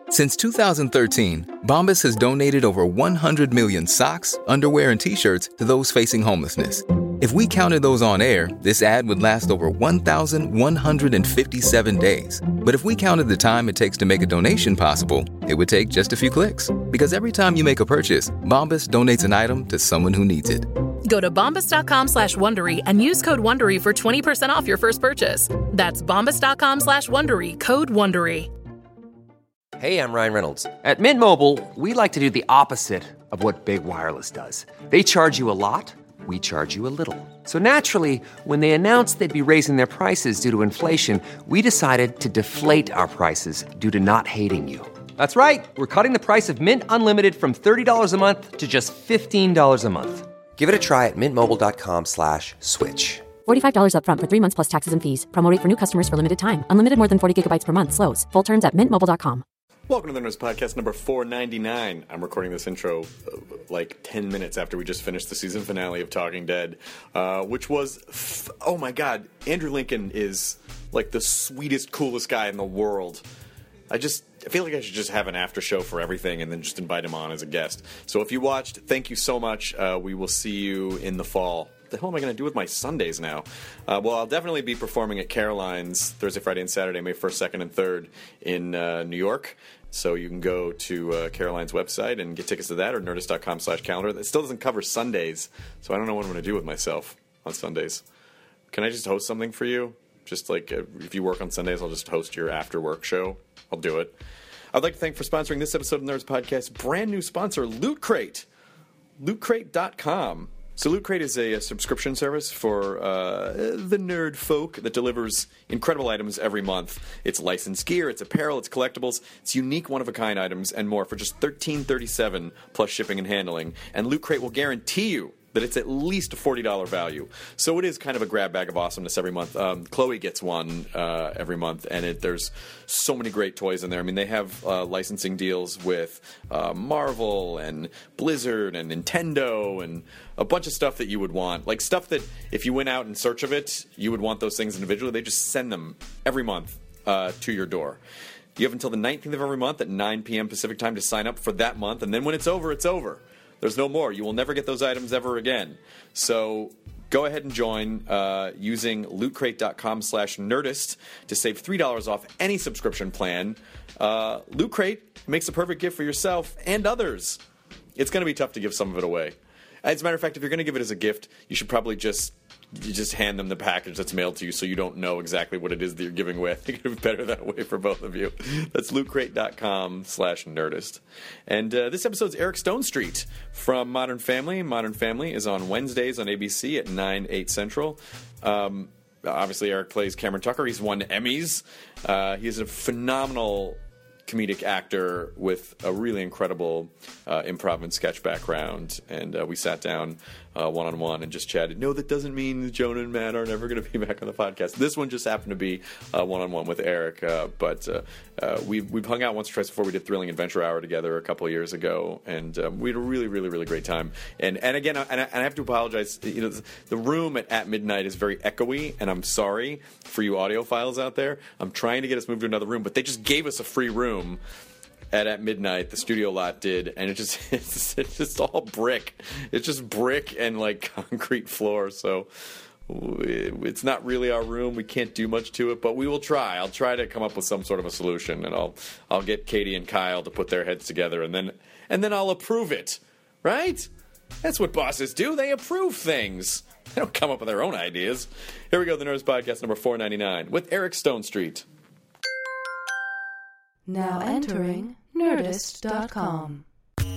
Since 2013, Bombas has donated over 100 million socks, underwear, and T-shirts to those facing homelessness. If we counted those on air, this ad would last over 1,157 days. But if we counted the time it takes to make a donation possible, it would take just a few clicks. Because every time you make a purchase, Bombas donates an item to someone who needs it. Go to bombas.com/Wondery and use code WONDERY for 20% off your first purchase. That's bombas.com/Wondery, code WONDERY. Hey, I'm Ryan Reynolds. At Mint Mobile, we like to do the opposite of what Big Wireless does. They charge you a lot, we charge you a little. So naturally, when they announced they'd be raising their prices due to inflation, we decided to deflate our prices due to not hating you. That's right. We're cutting the price of Mint Unlimited from $30 a month to just $15 a month. Give it a try at mintmobile.com/switch. $45 up front for 3 months plus taxes and fees. Promo rate for new customers for limited time. Unlimited more than 40 gigabytes per month. Slows full terms at mintmobile.com. Welcome to the Nerds Podcast number 499. I'm recording this intro like 10 minutes after we just finished the season finale of Talking Dead, which was, oh my god, Andrew Lincoln is like the sweetest, coolest guy in the world. I feel like I should just have an after show for everything and then just invite him on as a guest. So if you watched, thank you so much. We will see you in the fall. What the hell am I going to do with my Sundays now? Well, I'll definitely be performing at Caroline's Thursday, Friday, and Saturday, May 1st, 2nd, and 3rd in New York. So you can go to Caroline's website and get tickets to that or nerdist.com/calendar. It still doesn't cover Sundays, so I don't know what I'm going to do with myself on Sundays. Can I just host something for you? Just like if you work on Sundays, I'll just host your after-work show. I'll do it. I'd like to thank for sponsoring this episode of the Nerds Podcast, brand new sponsor, Loot Crate. LootCrate.com. So Loot Crate is a subscription service for the nerd folk that delivers incredible items every month. It's licensed gear, it's apparel, it's collectibles, it's unique one-of-a-kind items, and more for just $13.37 plus shipping and handling. And Loot Crate will guarantee you that it's at least a $40 value. So it is kind of a grab bag of awesomeness every month. Chloe gets one every month, and there's so many great toys in there. I mean, they have licensing deals with Marvel and Blizzard and Nintendo and a bunch of stuff that you would want. Like stuff that if you went out in search of it, you would want those things individually. They just send them every month to your door. You have until the 19th of every month at 9 p.m. Pacific time to sign up for that month, and then when it's over, it's over. There's no more. You will never get those items ever again. So go ahead and join using lootcrate.com/nerdist to save $3 off any subscription plan. Loot Crate makes the perfect gift for yourself and others. It's going to be tough to give some of it away. As a matter of fact, if you're going to give it as a gift, you should probably just hand them the package that's mailed to you so you don't know exactly what it is that you're giving away. I think it would be better that way for both of you. That's lootcrate.com/nerdist. And this episode's Eric Stone Street from Modern Family. Modern Family is on Wednesdays on ABC at 9, 8 Central. Obviously, Eric plays Cameron Tucker. He's won Emmys. He's a phenomenal comedic actor with a really incredible improv and sketch background, and we sat down one-on-one and just chatted. No, that doesn't mean Jonah and Matt are never going to be back on the podcast. This one just happened to be one-on-one with Eric, but we've hung out once or twice before. We did Thrilling Adventure Hour together a couple of years ago, and we had a really, really, really great time. And again, I have to apologize. You know, the room at midnight is very echoey, and I'm sorry for you audiophiles out there. I'm trying to get us moved to another room, but they just gave us a free room at midnight. The studio lot did, and it's just all brick. It's just brick and like concrete floor. So it's not really our room. We can't do much to it, but we will try. I'll try to come up with some sort of a solution, and I'll get Katie and Kyle to put their heads together, and then I'll approve it. Right? That's what bosses do. They approve things. They don't come up with their own ideas. Here we go. The Nerds Podcast number 499 with Eric Stone Street. Now entering Nerdist.com.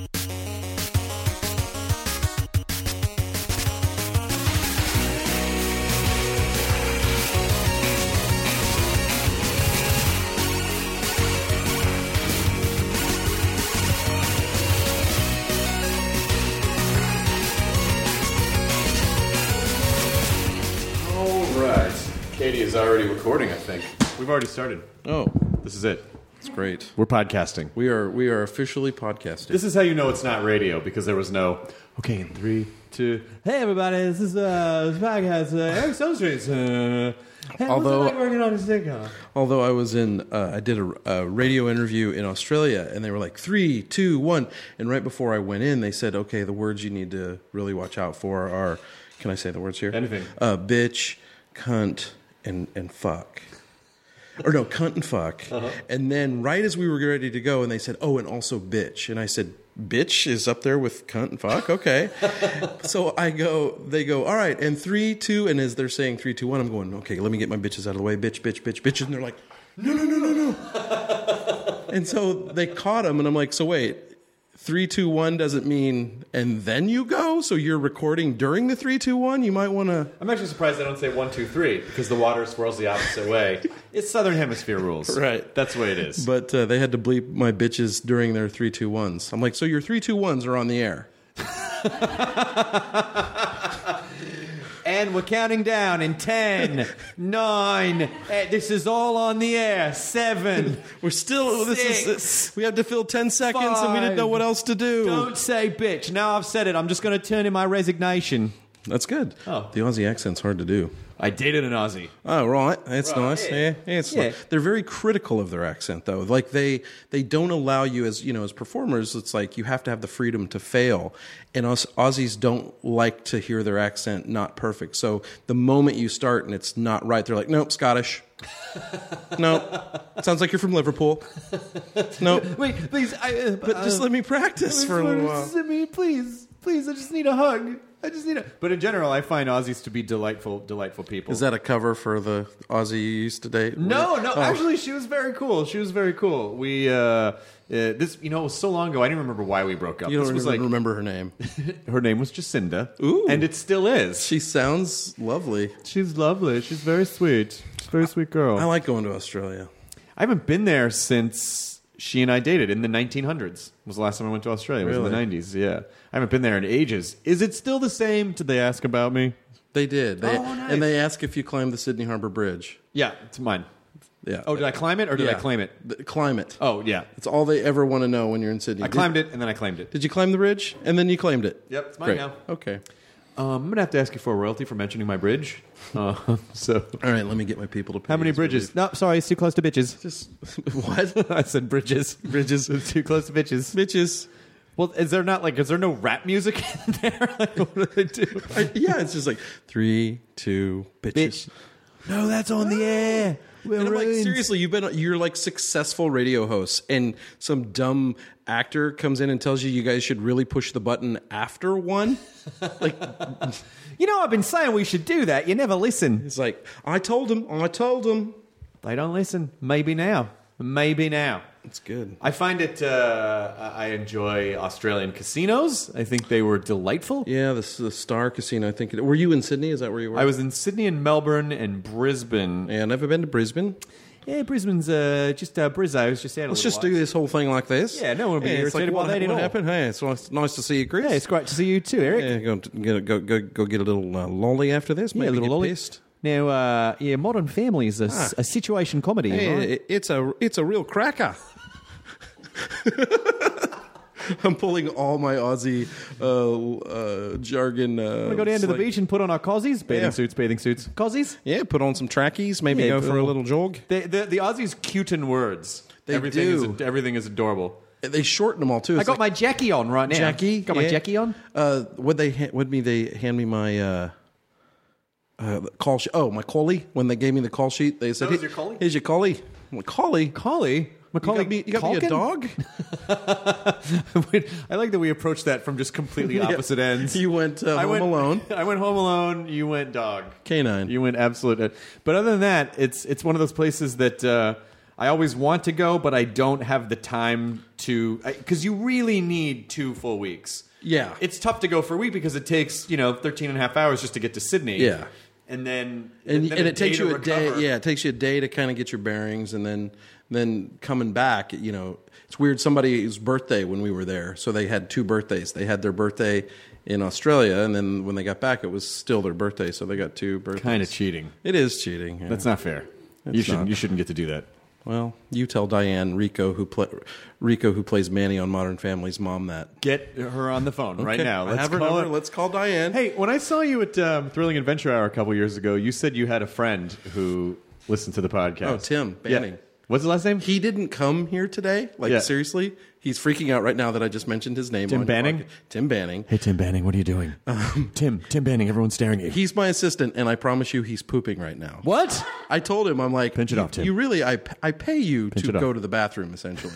All right. Katie is already recording, I think. We've already started. Oh, This is it. it's great. We're podcasting. We are officially podcasting. This is how you know it's not radio, because there was no, in 3, 2, hey everybody, this is this podcast, Eric Stone Street. Although- what's it like working on a sitcom? Although I was I did a radio interview in Australia, and they were like 3, 2, 1, and right before I went in, they said, "Okay, the words you need to really watch out for are." Can I say the words here? Anything. Bitch, cunt, and fuck. Or no, cunt and fuck. Uh-huh. And then right as we were ready to go, and they said, "Oh, and also bitch," and I said, "Bitch is up there with cunt and fuck." Okay. So they go, "All right," and 3, 2, and as they're saying 3, 2, 1, I'm going, "Okay, let me get my bitches out of the way. Bitch, bitch, bitch, bitch," and they're like, "No." And so they caught him, and I'm like, "So wait, 3, 2, 1 doesn't mean and then you go? So you're recording during the 3, 2, 1? You might want to." I'm actually surprised they don't say 1, 2, 3 because the water swirls the opposite way. It's Southern Hemisphere rules. Right. That's the way it is. But they had to bleep my bitches during their 3, 2, 1s. I'm like, "So your 3, 2, 1s are on the air." And we're counting down in 10, 9. This is all on the air. 7. We're still. We have to fill 10 seconds, and we didn't know what else to do. Don't say bitch. Now I've said it. I'm just going to turn in my resignation. That's good. Oh. The Aussie accent's hard to do. I dated an Aussie. Oh, right. That's nice. Yeah. Yeah. They're very critical of their accent, though. Like they don't allow you as performers. It's like you have to have the freedom to fail, and us Aussies don't like to hear their accent not perfect. So the moment you start and it's not right, they're like, "Nope, Scottish." "No, sounds like you're from Liverpool." "No, Wait, please. but just let me practice for a little while." Please. I just need a hug. But in general, I find Aussies to be delightful people. Is that a cover for the Aussie you used to date? No. Oh. Actually, she was very cool. We, this, it was so long ago, I didn't remember why we broke up. You This don't was remember her name. her name was Jacinda. Ooh. And it still is. She sounds lovely. She's lovely. She's very sweet. She's a very sweet girl. I like going to Australia. I haven't been there since she and I dated in the 1900s. Was the last time I went to Australia. It was in the 90s, yeah. I haven't been there in ages. Is it still the same? Did they ask about me? They did. Nice. And they asked if you climbed the Sydney Harbour Bridge. Yeah, it's mine. Yeah. Oh, did I climb it or did I claim it? Climb it. Oh, yeah. It's all they ever want to know when you're in Sydney. I climbed it and then I claimed it. Did you climb the bridge? And then you claimed it? Yep, it's mine Great. now. Okay. I'm going to have to ask you for a royalty for mentioning my bridge. So, all right, let me get my people to pay. How many bridges? No, sorry, it's too close to bitches. Just what? I said bridges. Bridges. It's too close to bitches. Bitches. Well, is there no rap music in there? What do they do? Yeah, it's just like 3, 2, bitches. Bitch. No, that's on the air. We're And I'm like, ruined. seriously, you're like successful radio hosts, and some dumb actor comes in and tells you guys should really push the button after 1. Like, I've been saying we should do that. You never listen. it's like, I told him. They don't listen. Maybe now. It's good. I find it, I enjoy Australian casinos. I think they were delightful. Yeah, the Star Casino, I think. Were you in Sydney? Is that where you were? I was in Sydney and Melbourne and Brisbane. Yeah, never been to Brisbane. Yeah, Brisbane's just Brizzo. I was just out. Let's just do this whole thing like this. Yeah, no one will be it's irritated by that at all. What happened? Hey, it's nice to see you, Chris. Yeah, it's great to see you too, Eric. Yeah, go get a little lolly after this. Maybe a little get lolly. pissed. Now, Modern Family is a situation comedy. Hey, right? it's a real cracker. I'm pulling all my Aussie jargon. We go down to the beach and put on our cozies, bathing Yeah. suits, cozies. Yeah, put on some trackies. Maybe Yeah, go for a little jog. The Aussies cute in words. They Everything do. Everything is adorable. They shorten them all too. I It's got like, my Jackie on right now. Jackie. Got my Jackie on. Would they hand me my call sheet? Oh, my collie. When they gave me the call sheet, they said, That was your collie? Here's your collie. I'm like, collie. Collie. Macaulay You got me a dog? I like that we approached that from just completely opposite ends. You went I Home Alone. I went Home Alone. You went dog. Canine. You went absolute. But other than that, it's one of those places that I always want to go, but I don't have the time to, because you really need 2 full weeks. Yeah. It's tough to go for a week because it takes 13 and a half hours just to get to Sydney. Yeah. And then It takes you a day. recover. Yeah, it takes you a day to kind of get your bearings, and then coming back. It's weird. Somebody's birthday when we were there, so they had 2 birthdays. They had their birthday in Australia, and then when they got back, it was still their birthday, so they got 2 birthdays. Kind of cheating. It is cheating. Yeah. That's not fair. It's You not. shouldn't get to do that. Well, you tell Diane Rico who plays Manny on Modern Family's mom that. Get her on the phone right now. I have her number. Let's call Diane. Hey, when I saw you at Thrilling Adventure Hour a couple years ago, you said you had a friend who listened to the podcast. Oh, Tim Banning. Yeah. What's his last name? He didn't come here today. Seriously? He's freaking out right now that I just mentioned his name. Tim Banning? Tim Banning. Hey, Tim Banning, what are you doing? Tim Banning, everyone's staring at you. He's my assistant, and I promise you he's pooping right now. What? I told him, I'm like, pinch it off, Tim. You really, I pay you pinch to go to the bathroom, essentially.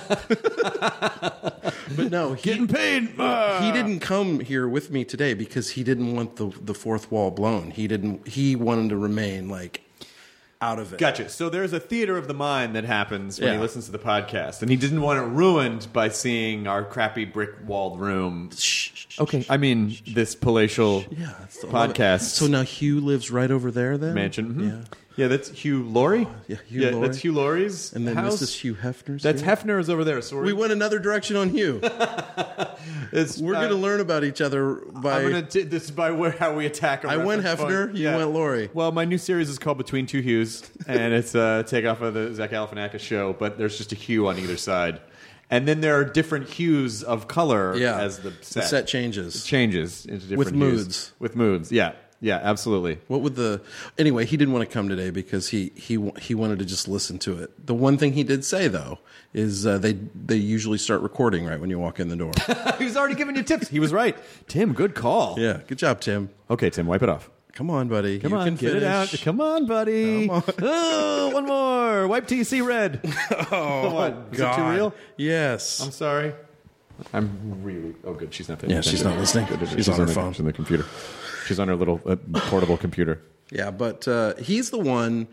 But no, getting paid. He didn't come here with me today because he didn't want the fourth wall blown. He wanted to remain out of it. Gotcha. So there's a theater of the mind that happens when he listens to the podcast, and he didn't want it ruined by seeing our crappy brick-walled room. Okay. I mean, this palatial podcast. So now Hugh lives right over there then? Mansion. Mm-hmm. Yeah, that's Hugh Laurie. Yeah, Hugh Laurie. That's Hugh Laurie's and then house. This is Hugh Hefner's. That's Hefner's over there. So we went another direction on Hugh. We're going to learn about each other by... this is by how we attack a I went Hefner, you went Laurie. Well, my new series is called Between Two Hughs, and it's a takeoff of the Zach Galifianakis show, but there's just a Hugh on either side. And then there are different hues of color as the set. The set changes. It changes into different With hues. moods. With moods, yeah. Yeah, absolutely. What would anyway, he didn't want to come today because he wanted to just listen to it. The one thing he did say though is they usually start recording right when you walk in the door. He was already giving you tips. He was right. Tim, good call. Yeah, good job, Tim. Okay, Tim, wipe it off. Come on, buddy. Come on, get it out. Come on, buddy. Come on. Oh, one more. Wipe TC red. Oh, what? Is God. it too real? Yes. I'm sorry. I'm really... Oh, good. She's not paying attention. She's not listening. She's on her phone. She's on the computer. She's on her little portable computer. Yeah, but he's the one...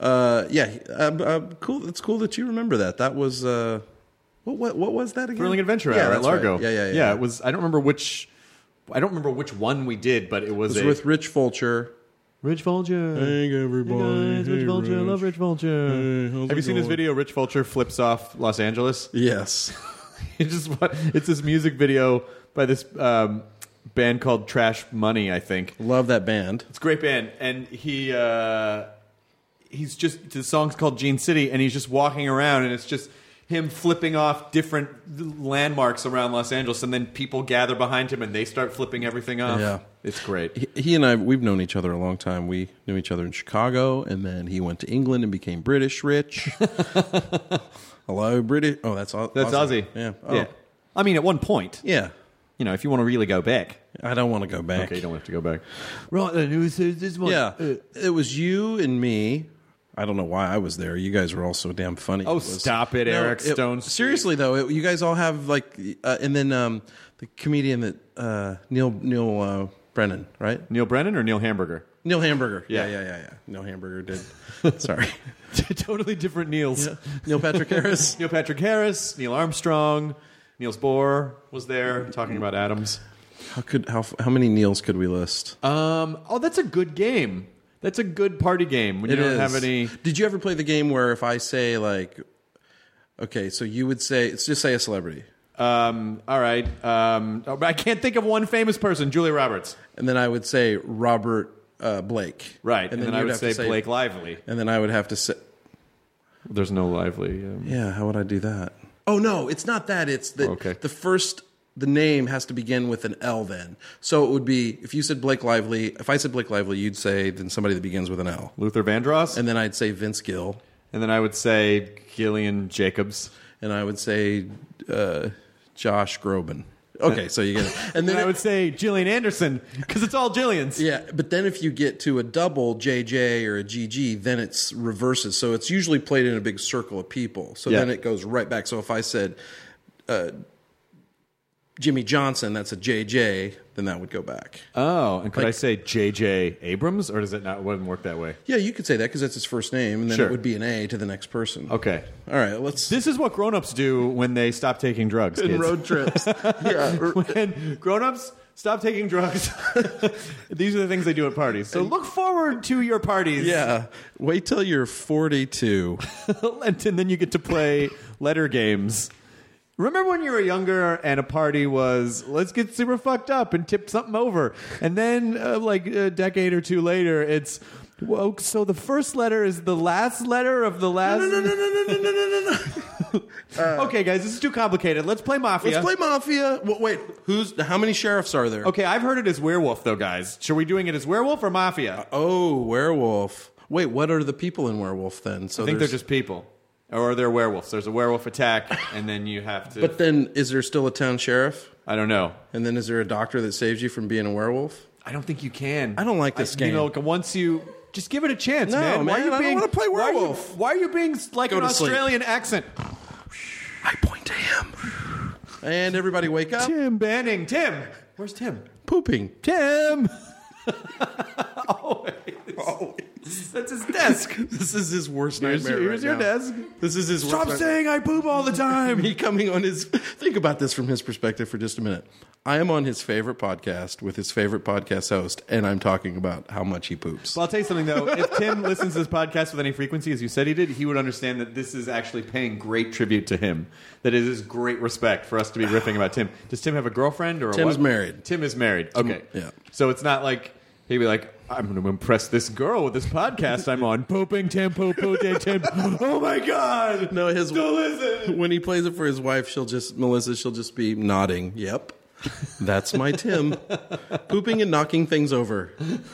cool. It's cool that you remember that. That was... What was that again? Thrilling Adventure Hour at Largo. Right. Yeah. Yeah, it was... I don't remember which one we did, but it was with Rich Fulcher. Rich Fulcher. Hey, everybody. Hey guys, Rich Fulcher. I love Rich Fulcher. Hey, have you seen his video, Rich Fulcher flips off Los Angeles? Yes. It's this music video by this band called Trash Money, I think. Love that band. It's a great band. And he's just... The song's called Gene City, and he's just walking around, and it's just... him flipping off different landmarks around Los Angeles, and then people gather behind him and they start flipping everything off. Yeah. It's great. He and I, we've known each other a long time. We knew each other in Chicago, and then he went to England and became British rich. Hello, British. Oh, that's Aussie. Yeah. Oh. Yeah. I mean, at one point. Yeah. You know, if you want to really go back. I don't want to go back. Okay, you don't have to go back. Right, then it was this one. Yeah. It was you and me. I don't know why I was there. You guys were all so damn funny. Oh, stop it, Eric Stone. Seriously, though, you guys all have and then the comedian that Neil Brennan, right? Neil Brennan or Neil Hamburger? Neil Hamburger. Yeah. Neil Hamburger did. Sorry. Totally different Neils. Yeah. Neil Patrick Harris. Neil Patrick Harris. Neil Armstrong. Niels Bohr was there talking about atoms. How many Neils could we list? That's a good game. That's a good party game when you don't have any... Did you ever play the game where if I say, okay, so you would say, let's just say a celebrity. All right. I can't think of one famous person, Julia Roberts. And then I would say Robert Blake. Right. And then I would say Blake Lively. And then I would have to say... There's no Lively. Yeah, how would I do that? Oh, no, it's not that. It's the first... The name has to begin with an L then. So it would be, if you said Blake Lively, if I said Blake Lively, you'd say then somebody that begins with an L. Luther Vandross? And then I'd say Vince Gill. And then I would say Gillian Jacobs. And I would say Josh Groban. Okay, so you get it. And then I would say Gillian Anderson, because it's all Gillians. Yeah, but then if you get to a double JJ or a GG, then it's reverses. So it's usually played in a big circle of people. So then it goes right back. So if I said... Jimmy Johnson, that's a JJ, then that would go back. Oh, and could I say JJ Abrams, or does it not wouldn't work that way? Yeah, you could say that because that's his first name, and then it would be an A to the next person. Okay. All right, let's... This is what grown-ups do when they stop taking drugs, kids. In road trips. Yeah. When grown-ups stop taking drugs, these are the things they do at parties. So look forward to your parties. Yeah. Wait till you're 42. and then you get to play letter games. Remember when you were younger and a party was, let's get super fucked up and tip something over. And then a decade or two later, it's, Well, so the first letter is the last letter of the last. No. Okay, guys, this is too complicated. Let's play Mafia. Let's play Mafia. Well, wait, how many sheriffs are there? Okay, I've heard it as werewolf, though, guys. Should we doing it as werewolf or Mafia? Oh, werewolf. Wait, what are the people in werewolf then? So I think they're just people. Or they're werewolves. There's a werewolf attack, and then you have to... But then, is there still a town sheriff? I don't know. And then is there a doctor that saves you from being a werewolf? I don't think you can. I don't like this game. You know, once you... Just give it a chance, man. No, man, I don't want to play werewolf. Why are you being like an Australian accent? I point to him. And everybody wake up. Tim Banning. Tim. Where's Tim? Pooping. Tim. Always. That's his desk. This is his worst nightmare. Here's your desk. This is his Stop worst saying I poop all the time. Me coming on his... Think about this from his perspective for just a minute. I am on his favorite podcast with his favorite podcast host, and I'm talking about how much he poops. Well, I'll tell you something, though. If Tim listens to this podcast with any frequency, as you said he did, he would understand that this is actually paying great tribute to him. That it is great respect for us to be riffing about Tim. Does Tim have a girlfriend? Or Tim's married. Tim is married. Okay. Yeah. So it's not like he'd be like, I'm going to impress this girl with this podcast I'm on. Pooping Tim, Tim. Oh, my God. No, Don't listen. When he plays it for his wife, she'll just be nodding. Yep. That's my Tim. Pooping and knocking things over.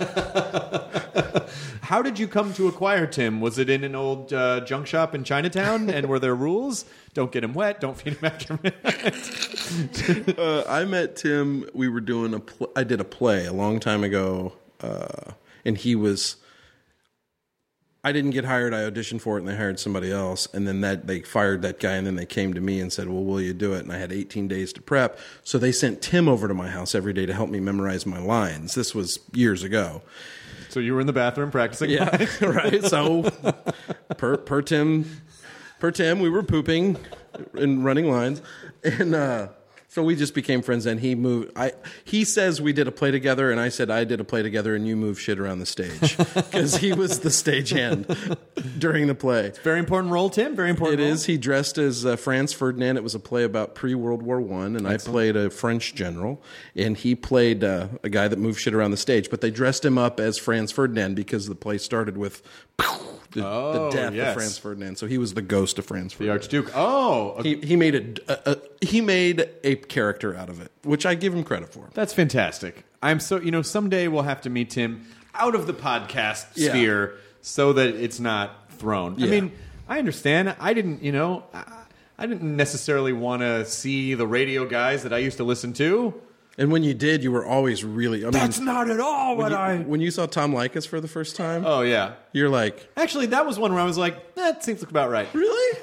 How did you come to acquire Tim? Was it in an old junk shop in Chinatown? And were there rules? Don't get him wet. Don't feed him after midnight. I met Tim. We were doing I did a play a long time ago, and he was... I didn't get hired. I auditioned for it, and they hired somebody else. And then they fired that guy, and then they came to me and said, well, will you do it? And I had 18 days to prep. So they sent Tim over to my house every day to help me memorize my lines. This was years ago. So you were in the bathroom practicing? Yeah, right. So per Tim, we were pooping and running lines. And so we just became friends, and he moved. He says we did a play together, and I said I did a play together, and you moved shit around the stage because he was the stagehand during the play. It's a very important role, Tim. Very important. It role. is. He dressed as Franz Ferdinand. It was a play about pre-World War I, and I played a French general, and he played a guy that moved shit around the stage. But they dressed him up as Franz Ferdinand because the play started with the death of Franz Ferdinand. So he was the ghost of Franz Ferdinand. The Archduke. Oh, okay. He made a character out of it, which I give him credit for. That's fantastic. I'm so, someday we'll have to meet Tim out of the podcast sphere so that it's not thrown. Yeah. I mean, I understand. I didn't necessarily want to see the radio guys that I used to listen to. And when you did, you were always really... That's not at all When you saw Tom Likas for the first time... Oh, yeah. You're like... Actually, that was one where I was like, that seems like about right. Really?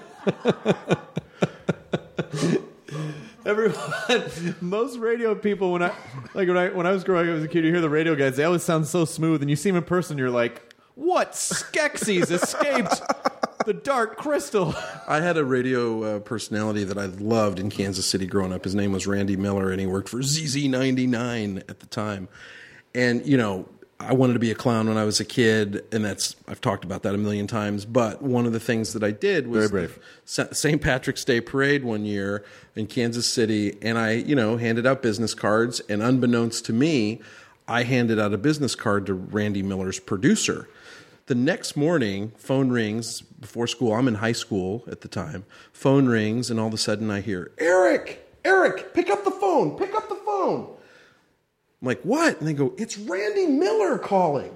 Most radio people, when I was growing up as a kid, you hear the radio guys, they always sound so smooth, and you see them in person, you're like, what Skeksis escaped the Dark Crystal? I had a radio personality that I loved in Kansas City growing up. His name was Randy Miller, and he worked for ZZ99 at the time. And, I wanted to be a clown when I was a kid, and I've talked about that a million times. But one of the things that I did was very brave. St. Patrick's Day parade one year in Kansas City, and I, handed out business cards. And unbeknownst to me, I handed out a business card to Randy Miller's producer. The next morning, phone rings before school. I'm in high school at the time. Phone rings, and all of a sudden I hear, Eric, pick up the phone. I'm like, what? And they go, it's Randy Miller calling.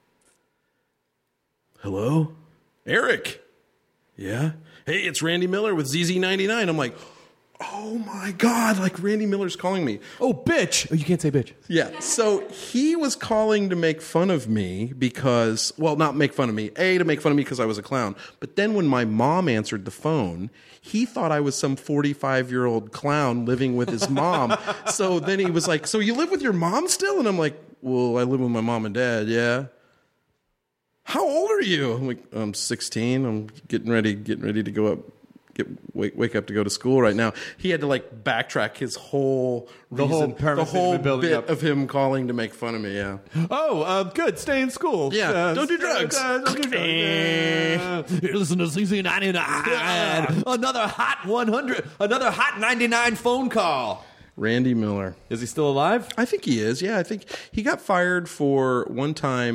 Hello? Eric? Yeah? Hey, it's Randy Miller with ZZ99. I'm like, oh my God, like Randy Miller's calling me. Oh, bitch. Oh, you can't say bitch. Yeah. So he was calling to make fun of me because, well, not make fun of me. To make fun of me because I was a clown. But then when my mom answered the phone, he thought I was some 45-year-old clown living with his mom. So then he was like, so you live with your mom still? And I'm like, well, I live with my mom and dad, yeah. How old are you? I'm like, I'm 16. I'm getting ready to go up. Wake up to go to school right now. He had to backtrack his whole reason, the whole bit of him calling to make fun of me. Yeah. Oh, good. Stay in school. Yeah. Don't do drugs. Don't do drugs. Listen to ZZ99. Another hot 100. Another hot 99 phone call. Randy Miller. Is he still alive? I think he is. Yeah. I think he got fired for one time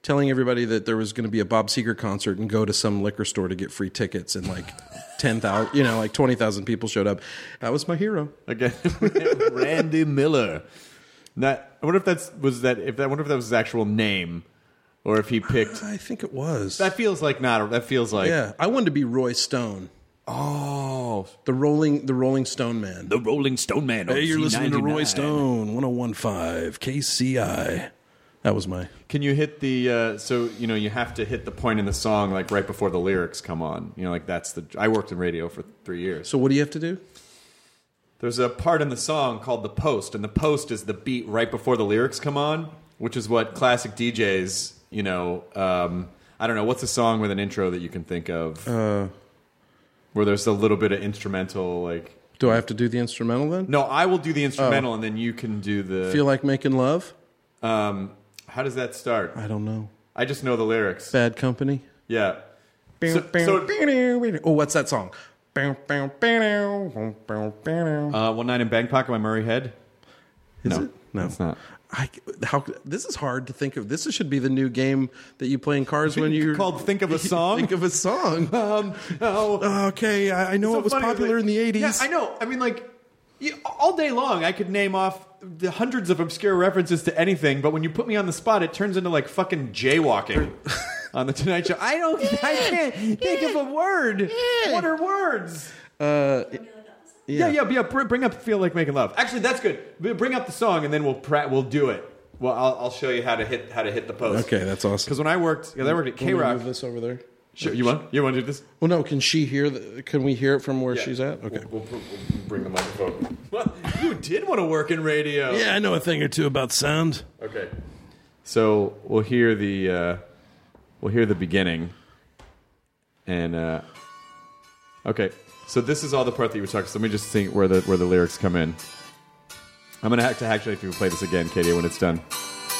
telling everybody that there was going to be a Bob Seger concert and go to some liquor store to get free tickets, and like 10,000, like 20,000 people showed up. That was my hero. Again, Randy Miller. I wonder if that was his actual name, or if he picked. I think it was. That feels like not. That feels like. Yeah, I wanted to be Roy Stone. Oh, the Rolling Stone Man. The Rolling Stone Man. Hey, you're listening to Roy Stone, 101.5 KCI. That was my. Can you hit the? So you have to hit the point in the song like right before the lyrics come on. Like that's the. I worked in radio for 3 years. So what do you have to do? There's a part in the song called the post, and the post is the beat right before the lyrics come on, which is what classic DJs. I don't know what's a song with an intro that you can think of. Where there's a little bit of instrumental, like... Do I have to do the instrumental then? No, I will do the instrumental, and then you can do the... Feel Like Making Love? How does that start? I don't know. I just know the lyrics. Bad Company? Yeah. Oh, what's that song? One Night in Bangkok by Murray Head? Is it? No. It's not. This is hard to think of. This should be the new game that you play in cars when you're called Think of a Song. Think of a song. Okay, I know it was popular in the 80s. Yeah, I know. I mean, all day long, I could name off the hundreds of obscure references to anything, but when you put me on the spot, it turns into like fucking jaywalking on the Tonight Show. I can't think of a word. What are words? Yeah. Bring up "Feel Like Making Love." Actually, that's good. Bring up the song, and then we'll do it. Well, I'll show you how to hit the post. Okay, that's awesome. Because when I worked at K-Rock. Move this over there. Sure, you want to do this? Well, no. Can she hear? Can we hear it from where she's at? Okay. We'll bring the microphone. Well, you did want to work in radio. Yeah, I know a thing or two about sound. Okay. So we'll hear the beginning, and okay. So this is all the part that you were talking. So let me just think where the lyrics come in. I'm gonna have to actually have to play this again, Katie, when it's done.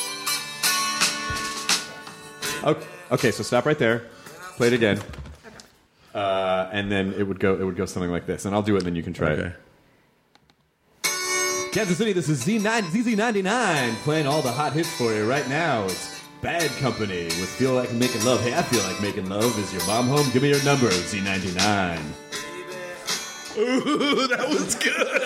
Okay. So stop right there. Play it again. And then it would go something like this, and I'll do it, and then you can try it. Kansas City, this is ZZ99 playing all the hot hits for you right now. It's Bad Company with Feel Like Making Love. Hey, I feel like making love. Is your mom home? Give me your number, Z99. Ooh, that was good.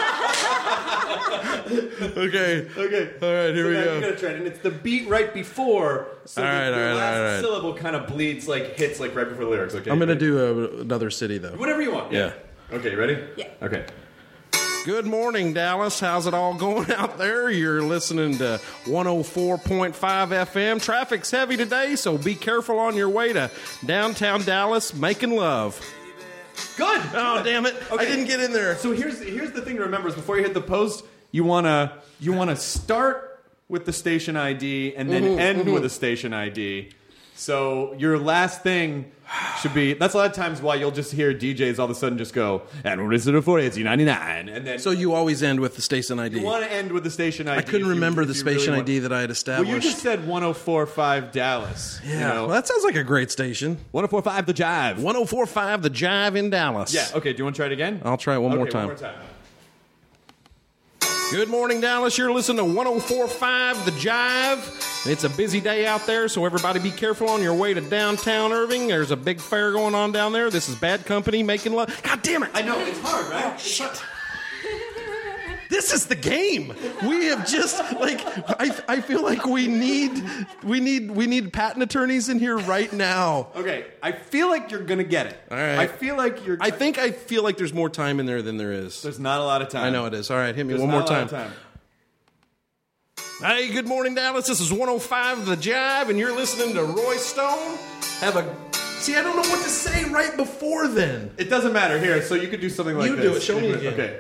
Okay. All right, here we go. You gotta try it, and it's the beat right before. So the last syllable kind of bleeds hits right before the lyrics. Okay. I'm gonna do another city though. Whatever you want. Yeah. Okay, you ready? Yeah. Okay. Good morning, Dallas. How's it all going out there? You're listening to 104.5 FM. Traffic's heavy today, so be careful on your way to downtown Dallas making love. Good. Oh, damn it. Okay. I didn't get in there. So here's the thing to remember is before you hit the post, you wanna start with the station ID and then end with a station ID. So your last thing should be. That's a lot of times why you'll just hear DJs all of a sudden just go, and what is it for? It's Z99, and then. So you always end with the station ID. You want to end with the station ID. I couldn't remember the station ID that I had established. Well, you just said 104.5 Dallas. Yeah, well, that sounds like a great station. 104.5 The Jive. 104.5 The Jive in Dallas. Yeah. Okay. Do you want to try it again? I'll try it one more time. One more time. Good morning, Dallas. You're listening to 104.5 The Jive. It's a busy day out there, so everybody be careful on your way to downtown Irving. There's a big fair going on down there. This is Bad Company making love. God damn it. I know. It's hard, right? Oh, shit. This is the game. We have just I feel like we need patent attorneys in here right now. Okay, I feel like you're gonna get it. All right. I feel like I feel like there's more time in there than there is. There's not a lot of time. I know it is. All right, hit me one more time. Hey, good morning, Dallas. This is 105 The Jive, and you're listening to Roy Stone. See, I don't know what to say right before then. It doesn't matter. Here, so you could do something like this. You do it. Show me again. Okay.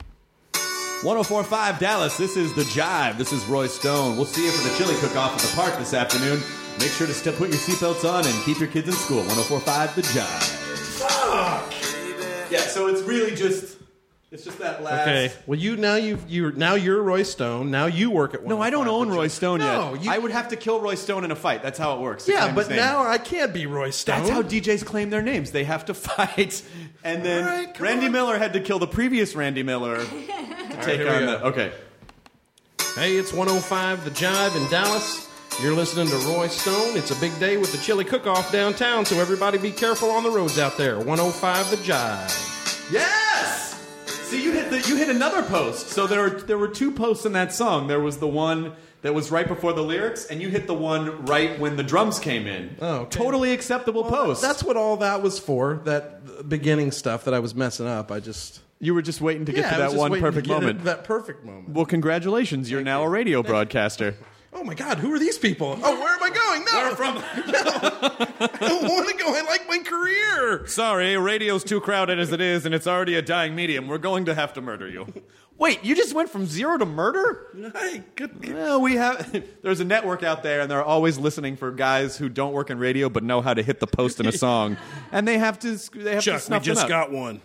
104.5 Dallas, this is The Jive. This is Roy Stone. We'll see you for the chili cook-off at the park this afternoon. Make sure to put your seatbelts on and keep your kids in school. 104.5 The Jive. Fuck! Yeah, so it's really just that last... Okay, well, you're Roy Stone. Now you work at 105. No, I don't own Roy Stone yet. I would have to kill Roy Stone in a fight. That's how it works. Yeah, but now I can't be Roy Stone. That's how DJs claim their names. They have to fight. And then Randy Miller had to kill the previous Randy Miller to take on the... Okay. Hey, it's 105 The Jive in Dallas. You're listening to Roy Stone. It's a big day with the chili cook-off downtown, so everybody be careful on the roads out there. 105 The Jive. Yes! See, you hit another post. So there were two posts in that song. There was the one that was right before the lyrics, and you hit the one right when the drums came in. Oh, okay. Totally acceptable post. That's what all that was for, that beginning stuff that I was messing up. You were just waiting to get to that one perfect moment. That perfect moment. Well, congratulations. You're now a radio broadcaster. Oh my God, who are these people? Oh, where am I going? No, Where from? No, I don't want to go. I like my career. Sorry, radio's too crowded as it is, and it's already a dying medium. We're going to have to murder you. Wait, you just went from 0 to murder? Hey, good. Well, there's a network out there, and they're always listening for guys who don't work in radio but know how to hit the post in a song, and they have to Chuck, snuff we just them up. got one.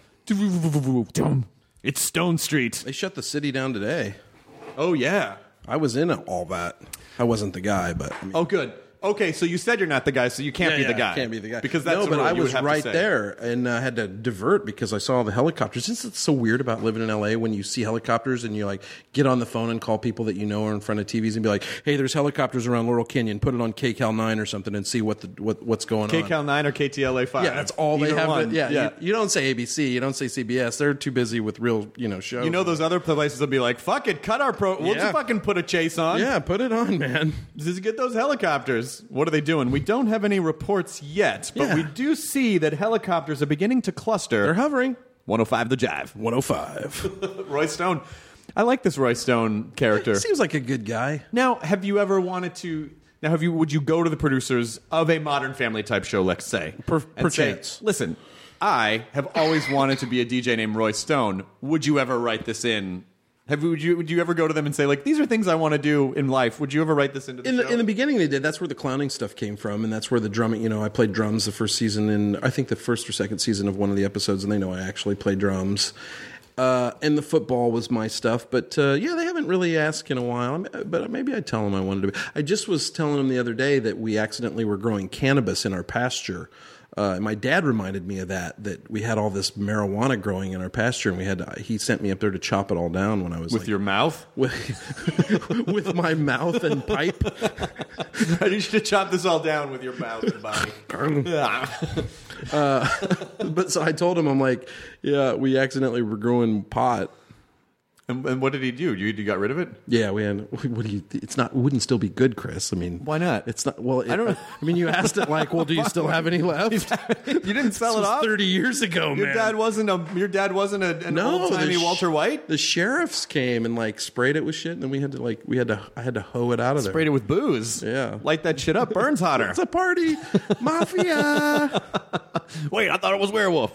It's Stone Street. They shut the city down today. Oh yeah, I was in all that. I wasn't the guy, but I mean, oh good. Okay, so you said you're not the guy, so you can't be the guy. Can't be the guy because that's no. But what I you would was have right to say. there, and I had to divert because I saw the helicopters. Isn't it so weird about living in LA when you see helicopters and you like get on the phone and call people that you know are in front of TVs and be like, "Hey, there's helicopters around Laurel Canyon. Put it on KCAL 9 or something and see what's going on." KCAL 9 or KTLA 5. Yeah, that's all they Either have. one. You don't say ABC. You don't say CBS. They're too busy with real, shows. You know those other places will be like, "Fuck it, cut our pro. We'll just fucking put a chase on." Yeah, put it on, man. Just get those helicopters. What are they doing? We don't have any reports yet, but we do see that helicopters are beginning to cluster. They're hovering. 105 The Jive. 105. Roy Stone. I like this Roy Stone character. Seems like a good guy. Now, have you ever wanted to? Now, would you go to the producers of a Modern Family type show, let's say, and say, perchance. "Listen, I have always wanted to be a DJ named Roy Stone. Would you ever write this in?" Would you ever go to them and say, like, these are things I want to do in life? Would you ever write this into the show? In the beginning they did. That's where the clowning stuff came from, and that's where the drumming, I played drums the first season, and I think the first or second season of one of the episodes, and they know I actually play drums. And the football was my stuff, but they haven't really asked in a while. But maybe I'd tell them I wanted to. I just was telling them the other day that we accidentally were growing cannabis in our pasture. My dad reminded me of that we had all this marijuana growing in our pasture, and he sent me up there to chop it all down when I was with your mouth, with my mouth and pipe. You should chop this all down with your mouth and body. But so I told him, I'm like, yeah, we accidentally were growing pot. And what did he do? You got rid of it? Yeah, we had. It's not. It wouldn't still be good, Chris. I mean, why not? It's not. Well, I don't know. I mean, you asked it like, well, do you still have any left? You didn't sell it off 30 years ago, Your man. dad wasn't an old timey Walter White. The sheriffs came and like sprayed it with shit, and then I had to hoe it out of there. Sprayed it with booze. Yeah, light that shit up. Burns hotter. It's a party, mafia. Wait, I thought it was werewolf.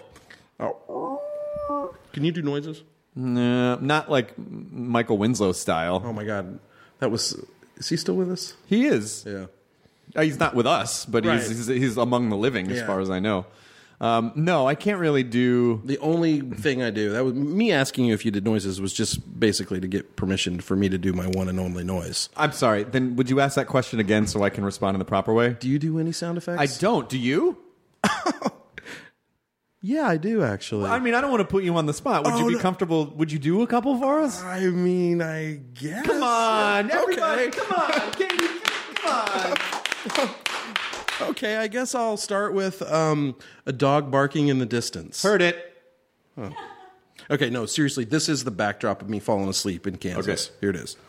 Oh, can you do noises? No, not like Michael Winslow style. Oh my God, is he still with us? He is. Yeah. He's not with us, but Right. he's among the living as far as I know. No, I can't really do. The only thing I do, that was me asking you if you did noises, was just basically to get permission for me to do my one and only noise. I'm sorry. Then would you ask that question again so I can respond in the proper way? Do you do any sound effects? I don't. Do you? Yeah, I do actually. Well, I mean, I don't want to put you on the spot. Would you be comfortable? Would you do a couple for us? I mean, I guess. Come on, everybody! Okay. Come on, come on. Okay, I guess I'll start with a dog barking in the distance. Heard it. Oh. Okay, no, seriously, this is the backdrop of me falling asleep in Kansas. Okay. Here it is.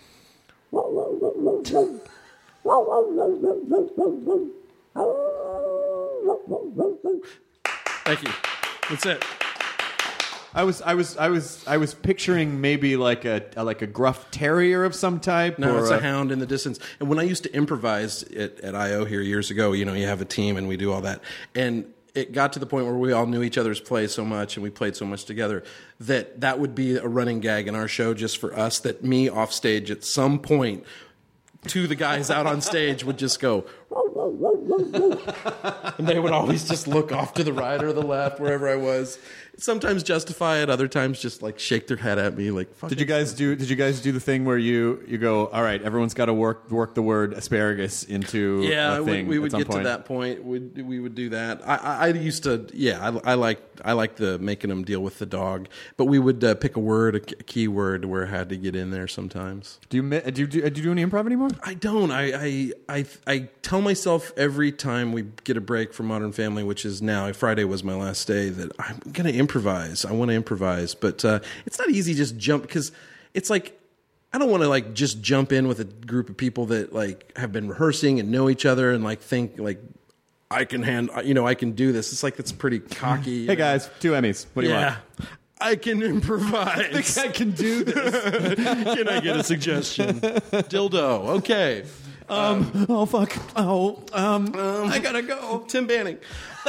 Thank you. That's it. I was picturing maybe like a gruff terrier of some type. No, or it's a hound in the distance. And when I used to improvise at I.O. here years ago, you have a team and we do all that. And it got to the point where we all knew each other's plays so much and we played so much together that would be a running gag in our show just for us, that me off stage at some point to the guys out on stage would just go, and they would always just look off to the right or the left, wherever I was. sometimes justify it, other times just like shake their head at me like. Did you guys do the thing where you go, all right, everyone's got to work the word asparagus into a thing? We would at some get point. to that point. We would do that. I used to. Yeah, I like the making them deal with the dog, but we would pick a word, a key word where it had to get in there sometimes. Do you do any improv anymore? I don't. I tell myself every time we get a break from Modern Family, which is now Friday was my last day, that I'm going to improvise. I want to improvise, but it's not easy just jump because it's like I don't want to like just jump in with a group of people that like have been rehearsing and know each other and like think like I can I can do this. It's like it's pretty cocky. Hey guys, 2 Emmys. What do you want? I can improvise. I think I can do this. Can I get a suggestion? Dildo. Okay. Oh fuck. Oh. I gotta go. Tim Banning.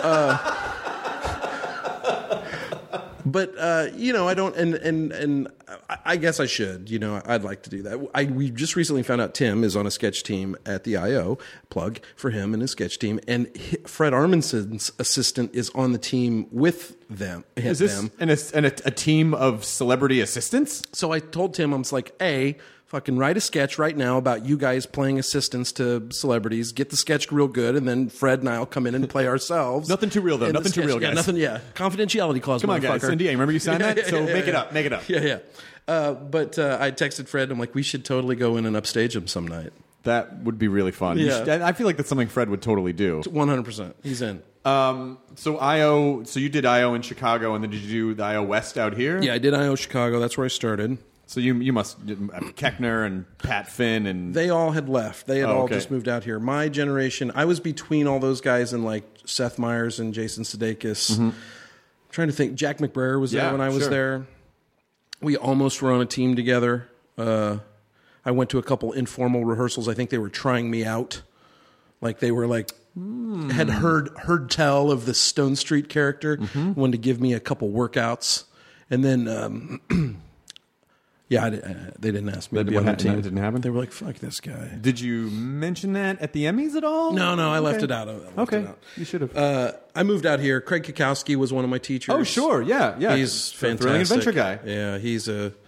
But I don't, and I guess I should. I'd like to do that. We just recently found out Tim is on a sketch team at the IO. Plug for him and his sketch team, and Fred Armisen's assistant is on the team with them. Is this a team of celebrity assistants? So I told Tim, I was like, fucking write a sketch right now about you guys playing assistants to celebrities. Get the sketch real good, and then Fred and I'll come in and play ourselves. Nothing too real, though. Nothing too real, guys. Yeah, nothing. Yeah, confidentiality clause. Come on, guys. NDA. Remember you signed that? So make it up. Make it up. Yeah. But I texted Fred. I'm like, we should totally go in and upstage him some night. That would be really fun. Yeah. I feel like that's something Fred would totally do. 100%. He's in. So IO. So you did IO in Chicago, and then did you do the IO West out here? Yeah, I did IO Chicago. That's where I started. So you must Keckner and Pat Finn and they all had left. They had all just moved out here. My generation, I was between all those guys and like Seth Meyers and Jason Sudeikis. Mm-hmm. I'm trying to think. Jack McBrayer was there when I was there. We almost were on a team together. I went to a couple informal rehearsals. I think they were trying me out. Like they were like had heard tell of the Stone Street character. Wanted to give me a couple workouts, and then. Yeah, they didn't ask me to be on the team. That didn't happen? They were like, fuck this guy. Did you mention that at the Emmys at all? No, I left it out. You should have. I moved out here. Craig Kukowski was one of my teachers. Oh, sure. Yeah. He's fantastic. Thrilling adventure guy. Yeah, he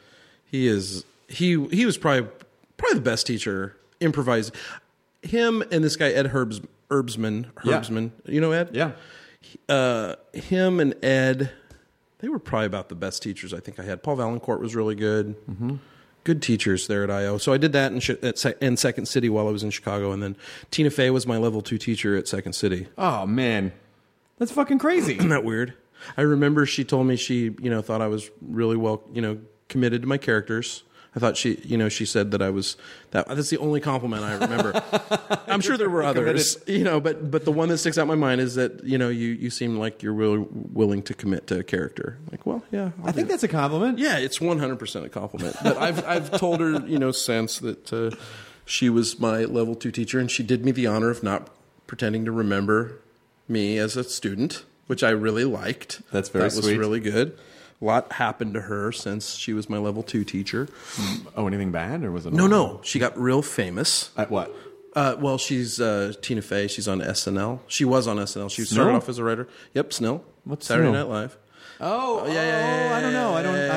was probably the best teacher, improvising. Him and this guy, Ed Herbsman. Yeah. You know Ed? Yeah. Him and Ed... They were probably about the best teachers I think I had. Paul Valancourt was really good. Mm-hmm. Good teachers there at IO. So I did that in Second City while I was in Chicago. And then Tina Fey was my level 2 teacher at Second City. Oh, man. That's fucking crazy. Isn't that weird? I remember she told me she, thought I was really well, committed to my characters. I thought she said that I was that's the only compliment I remember. I'm sure there were others, but the one that sticks out in my mind is that, you seem like you're really willing to commit to a character. Like, well, yeah. I think that's a compliment. Yeah, it's 100% a compliment. But I've told her, since that she was my level 2 teacher, and she did me the honor of not pretending to remember me as a student, which I really liked. That's very sweet. That was really good. A lot happened to her since she was my level 2 teacher. Oh, anything bad, or was it? No. She got real famous. At what? Well, she's Tina Fey. She's on SNL. She was on SNL. She started off as a writer. Yep, Snell. What's Saturday Snell? Night Live. Oh, yeah. I don't know.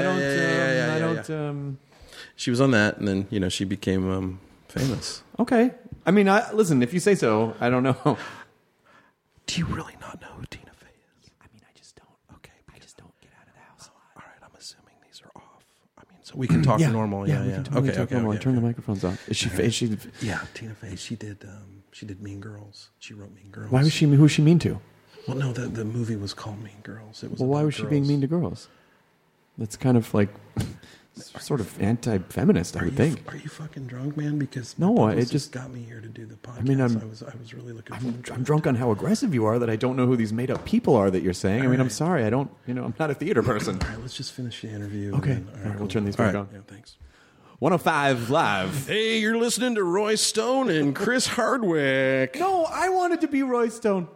I don't. She was on that, and then she became famous. Okay. I mean, listen. If you say so, I don't know. Do you really not know who Tina Fey is? I mean, I just don't. Okay, I just don't get out of the house. All right, I'm assuming these are off. I mean, so we can talk normal. Yeah. We can totally talk normal. Okay. Turn the microphones off. Is she? Yeah, Tina Fey. She did Mean Girls. She wrote Mean Girls. Why was she? Who was she mean to? Well, no, the movie was called Mean Girls. It was. Well, why was she being mean to girls? That's kind of like sort of anti-feminist, I would think. Are you fucking drunk, man? Because no, it just got me here to do the podcast. I mean, I was really looking forward to it. I'm drunk on how aggressive you are that I don't know who these made-up people are that you're saying. I mean, I'm sorry. I don't, I'm not a theater person. All right, let's just finish the interview. Okay. All right, we'll turn these back on. Yeah, thanks. 105 Live. Hey, you're listening to Roy Stone and Chris Hardwick. No, I wanted to be Roy Stone.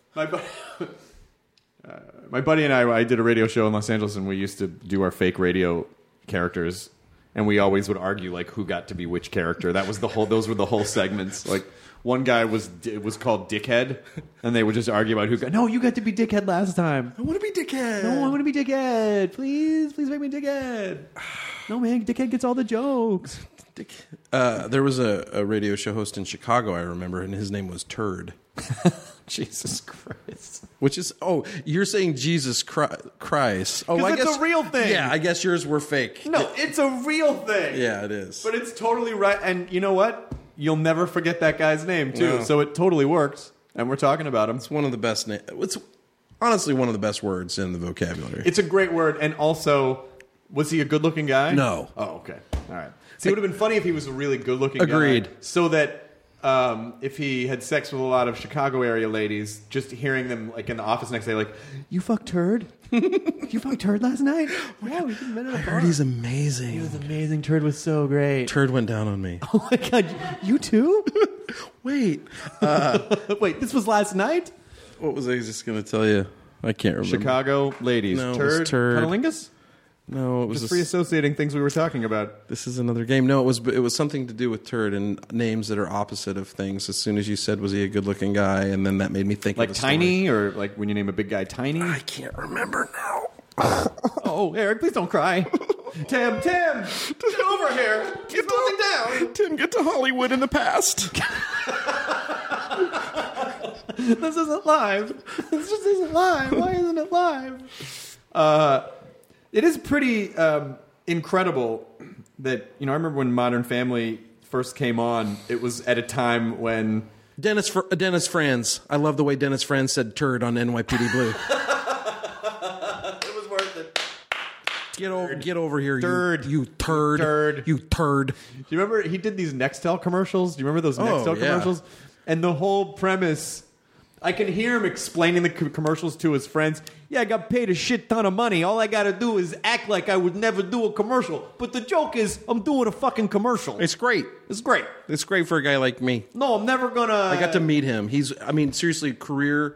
My buddy and I did a radio show in Los Angeles, and we used to do our fake radio characters, and we always would argue like who got to be which character. Those were the whole segments. Like, one guy was called Dickhead, and they would just argue about who got. No, you got to be Dickhead last time. I want to be Dickhead. No, I want to be Dickhead. Please make me Dickhead. No, man, Dickhead gets all the jokes. There was a radio show host in Chicago, I remember, and his name was Turd. Jesus Christ. Which is, you're saying Jesus Christ. Oh, I guess it's a real thing. Yeah, I guess yours were fake. No, it's a real thing. Yeah, it is. But it's totally right. And you know what? You'll never forget that guy's name, too. No. So it totally works. And we're talking about him. It's one of the best It's honestly one of the best words in the vocabulary. It's a great word. And also, was he a good-looking guy? No. Oh, okay. All right. See, it would have been funny if he was a really good-looking guy. Agreed. So that if he had sex with a lot of Chicago area ladies, just hearing them like in the office next day, like, you fucked Turd? You fucked Turd last night? Yeah, we met at a bar. I heard he's amazing. He was amazing. Turd was so great. Turd went down on me. Oh my God, you too? Wait. Wait, this was last night? What was I just going to tell you? I can't remember. Chicago ladies. No, Turd. it was Turd. Cunnilingus? No, it was just reassociating things we were talking about. This is another game. No, it was something to do with Turd and names that are opposite of things. As soon as you said, was he a good-looking guy? And then that made me think like of Tiny, or like when you name a big guy Tiny? I can't remember now. Oh, Eric, please don't cry. Tim, get over here. He's melting down. Tim, get to Hollywood in the past. This isn't live. This just isn't live. Why isn't it live? It is pretty incredible that, I remember when Modern Family first came on, it was at a time when... Dennis Franz. I love the way Dennis Franz said turd on NYPD Blue. It was worth it. Get over here, Turd. You turd. You turd. Do you remember he did these Nextel commercials? Do you remember those Nextel commercials? And the whole premise... I can hear him explaining the commercials to his friends. Yeah, I got paid a shit ton of money. All I got to do is act like I would never do a commercial. But the joke is, I'm doing a fucking commercial. It's great. It's great. It's great for a guy like me. No, I'm never going to... I got to meet him. Seriously, career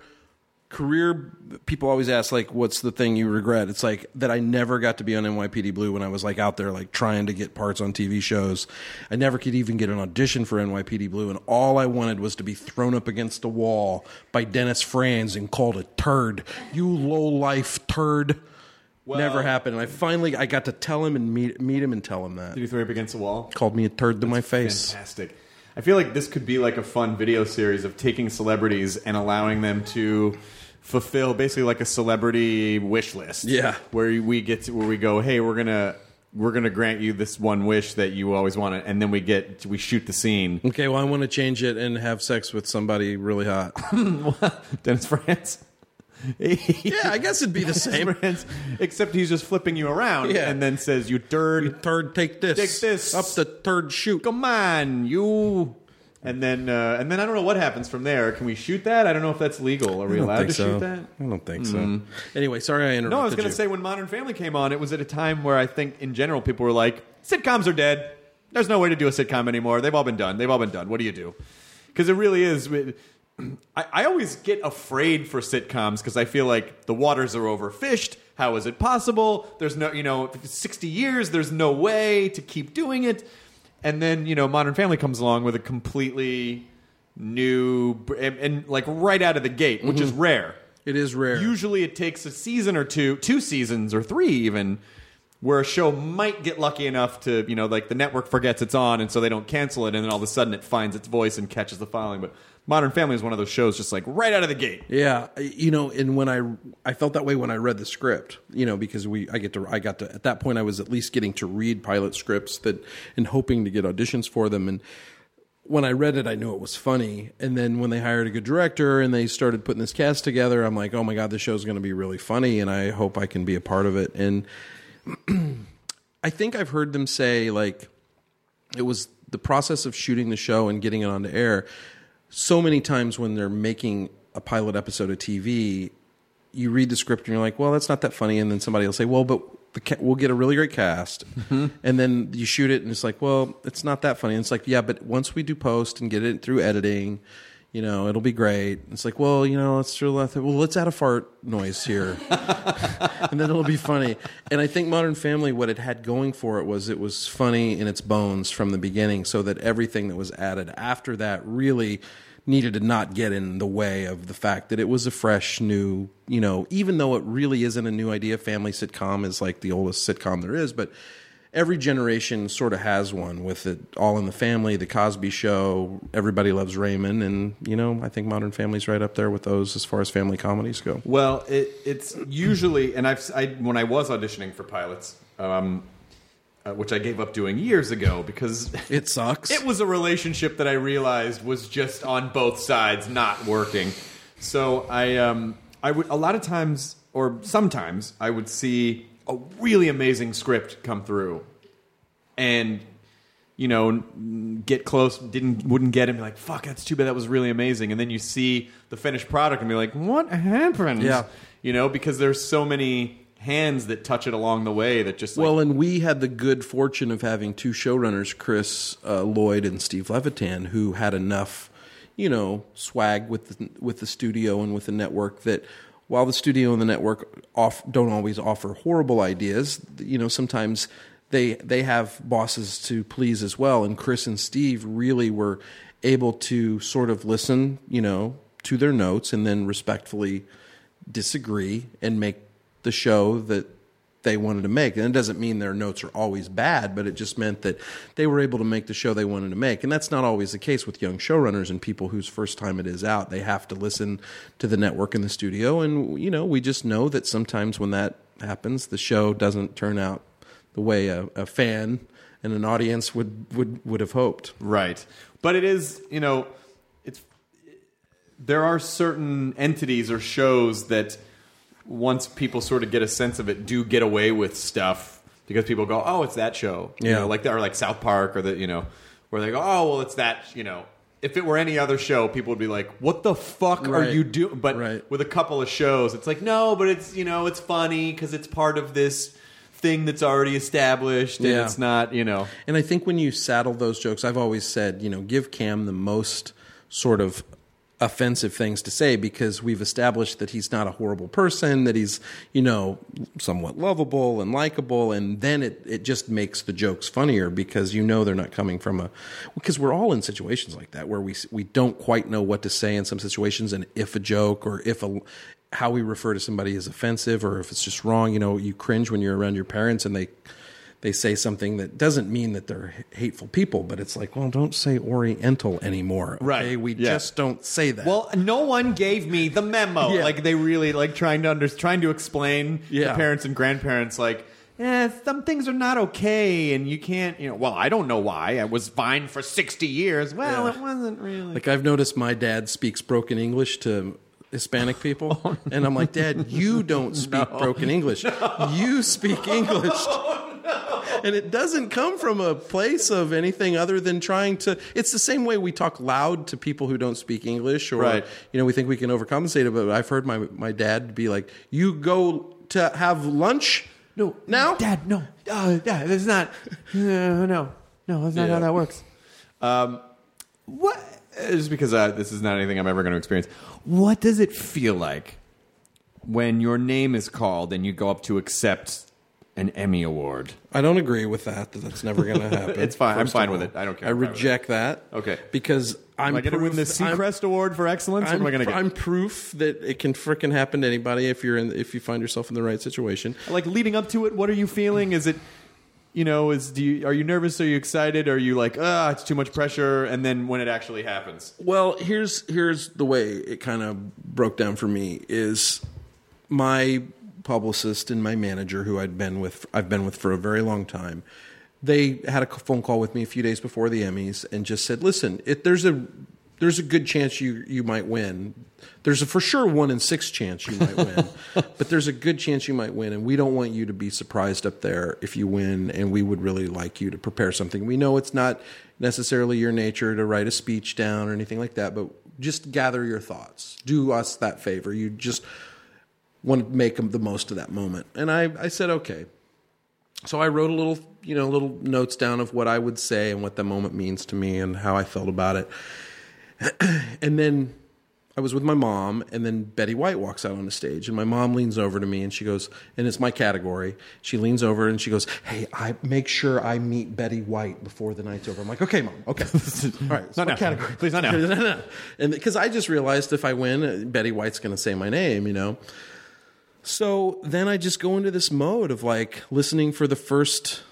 people always ask, like, what's the thing you regret? It's like that I never got to be on NYPD Blue when I was like out there like trying to get parts on TV shows. I never could even get an audition for NYPD Blue, and all I wanted was to be thrown up against a wall by Dennis Franz and called a turd. You low-life turd. Well, never happened. And I got to tell him and meet him and tell him that. Did he throw you up against the wall? Called me a turd to my face. Fantastic. I feel like this could be like a fun video series of taking celebrities and allowing them to fulfill basically like a celebrity wish list. Yeah. Where we go, hey, we're gonna grant you this one wish that you always wanted, and then we shoot the scene. Okay, well I want to change it and have sex with somebody really hot. Dennis Franz. Yeah, I guess it'd be the same. Except he's just flipping you around and then says, you turd. You turd, take this. Take this. Up the turd chute. Come on, you. And then I don't know what happens from there. Can we shoot that? I don't know if that's legal. Are we allowed to shoot that? I don't think so. Anyway, sorry I interrupted you. No, I was going to say when Modern Family came on, it was at a time where I think in general people were like, sitcoms are dead. There's no way to do a sitcom anymore. They've all been done. What do you do? Because it really is... I always get afraid for sitcoms because I feel like the waters are overfished. How is it possible? There's no, 60 years, there's no way to keep doing it. And then, Modern Family comes along with a completely new, and like right out of the gate, which is rare. It is rare. Usually it takes a season or two seasons or three even, where a show might get lucky enough to, like the network forgets it's on and so they don't cancel it and then all of a sudden it finds its voice and catches the following. But Modern Family is one of those shows just like right out of the gate. Yeah. And when I felt that way when I read the script, because I got to, at that point I was at least getting to read pilot scripts and hoping to get auditions for them. And when I read it, I knew it was funny. And then when they hired a good director and they started putting this cast together, I'm like, oh my God, this show's going to be really funny and I hope I can be a part of it. And I think I've heard them say, like, it was the process of shooting the show and getting it onto air. So many times when they're making a pilot episode of TV, you read the script and you're like, well, that's not that funny. And then somebody will say, well, but we'll get a really great cast. Mm-hmm. And then you shoot it and it's like, well, it's not that funny. And it's like, yeah, but once we do post and get it through editing, It'll be great. It's like, well, let's add a fart noise here. And then it'll be funny. And I think Modern Family, what it had going for it was funny in its bones from the beginning, so that everything that was added after that really needed to not get in the way of the fact that it was a fresh, new, even though it really isn't a new idea. Family sitcom is like the oldest sitcom there is, but every generation sort of has one, with it All in the Family, The Cosby Show, Everybody Loves Raymond, and, I think Modern Family's right up there with those as far as family comedies go. Well, it's usually, and when I was auditioning for pilots, which I gave up doing years ago because it sucks. It was a relationship that I realized was just on both sides not working. So I would, a lot of times, or sometimes, I would see a really amazing script come through, and get close, wouldn't get it, and be like, fuck, that's too bad, that was really amazing. And then you see the finished product and be like, what happened? Yeah. Because there's so many hands that touch it along the way that just well, and we had the good fortune of having two showrunners, Chris Lloyd and Steve Levitan, who had enough swag with the studio and with the network that while the studio and the network don't always offer horrible ideas, sometimes they have bosses to please as well. And Chris and Steve really were able to sort of listen, to their notes and then respectfully disagree and make the show that they wanted to make. And it doesn't mean their notes are always bad, but it just meant that they were able to make the show they wanted to make. And that's not always the case with young showrunners and people whose first time it is out. They have to listen to the network and the studio. And, we just know that sometimes when that happens, the show doesn't turn out the way a fan and an audience would have hoped. Right. But it is, there are certain entities or shows that once people sort of get a sense of it, do get away with stuff because people go, oh, it's that show. Like South Park, or where they go, oh, well, it's that, If it were any other show, people would be like, what the fuck are you doing? But with a couple of shows, it's like, no, but it's, it's funny because it's part of this thing that's already established, and it's not, And I think when you saddle those jokes, I've always said, give Cam the most sort of offensive things to say, because we've established that he's not a horrible person, that he's, somewhat lovable and likable, and then it just makes the jokes funnier because they're not coming from because we're all in situations like that where we don't quite know what to say in some situations, and if a joke or how we refer to somebody is offensive or if it's just wrong, you cringe when you're around your parents and they say something that doesn't mean that they're hateful people, but it's like, well, don't say Oriental anymore. Okay? Right. We just don't say that. Well, no one gave me the memo. Yeah. Like, they really trying to explain to parents and grandparents, some things are not okay, and you can't, well, I don't know why. I was fine for 60 years. Well, it wasn't really. Like, I've noticed my dad speaks broken English to Hispanic people, and I'm like, Dad, you don't speak broken English. You speak English. And it doesn't come from a place of anything other than trying to... It's the same way we talk loud to people who don't speak English, or we think we can overcompensate it. But I've heard my dad be like, "You go to have lunch? No, now, Dad, no, that's not. No, that's not how that works." What? Just because this is not anything I'm ever going to experience. What does it feel like when your name is called and you go up to accept an Emmy Award? I don't agree with that. That's never going to happen. It's fine. I'm fine with it. I don't care. I reject that. Okay. Because am I going to win the Seacrest Award for excellence? What am I going to get? I'm proof that it can frickin' happen to anybody if you find yourself in the right situation. Like, leading up to it, what are you feeling? Is it, are you nervous? Are you excited? Are you like, it's too much pressure? And then when it actually happens? Well, here's the way it kind of broke down for me is my publicist and my manager, who I've been with for a very long time. They had a phone call with me a few days before the Emmys and just said, "Listen, there's a good chance you might win. There's a for sure 1 in 6 chance you might win, but there's a good chance you might win, and we don't want you to be surprised up there if you win. And we would really like you to prepare something. We know it's not necessarily your nature to write a speech down or anything like that, but just gather your thoughts. Do us that favor. You just want to make the most of that moment." And I said, okay. So I wrote a little notes down of what I would say and what the moment means to me and how I felt about it. And then I was with my mom, and then Betty White walks out on the stage, and my mom leans over to me, and she goes, and it's my category. She leans over and she goes, "Hey, I make sure I meet Betty White before the night's over." I'm like, "Okay, Mom, okay, all right, Not now. category, Please, not now." no. And because I just realized if I win, Betty White's going to say my name, you know. So then I just go into this mode of like listening for the first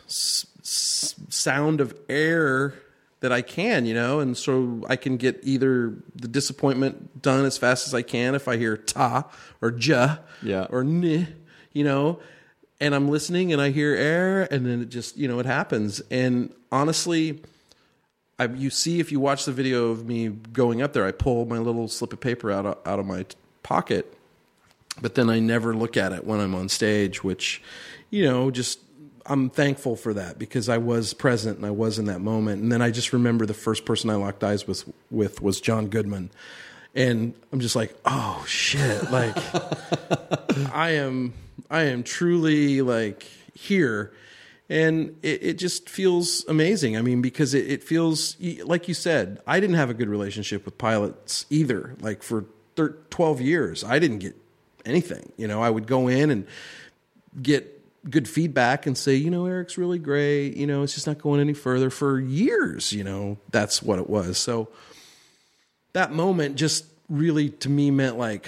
sound of air that I can, you know, and so I can get either the disappointment done as fast as I can if I hear ta or ja or ni, you know, and I'm listening and I hear air, and then it just, you know, it happens. And honestly, you see, if you watch the video of me going up there, I pull my little slip of paper out of my pocket, but then I never look at it when I'm on stage, which, you know, just I'm thankful for that because I was present and I was in that moment. And then I just remember the first person I locked eyes with was John Goodman. And I'm just like, oh shit. Like I am truly like here. And it just feels amazing. I mean, because it feels like you said, I didn't have a good relationship with pilots either. Like for 12 years, I didn't get anything. You know, I would go in and get good feedback and say, you know, Eric's really great. You know, it's just not going any further for years. You know, that's what it was. So that moment just really to me meant like,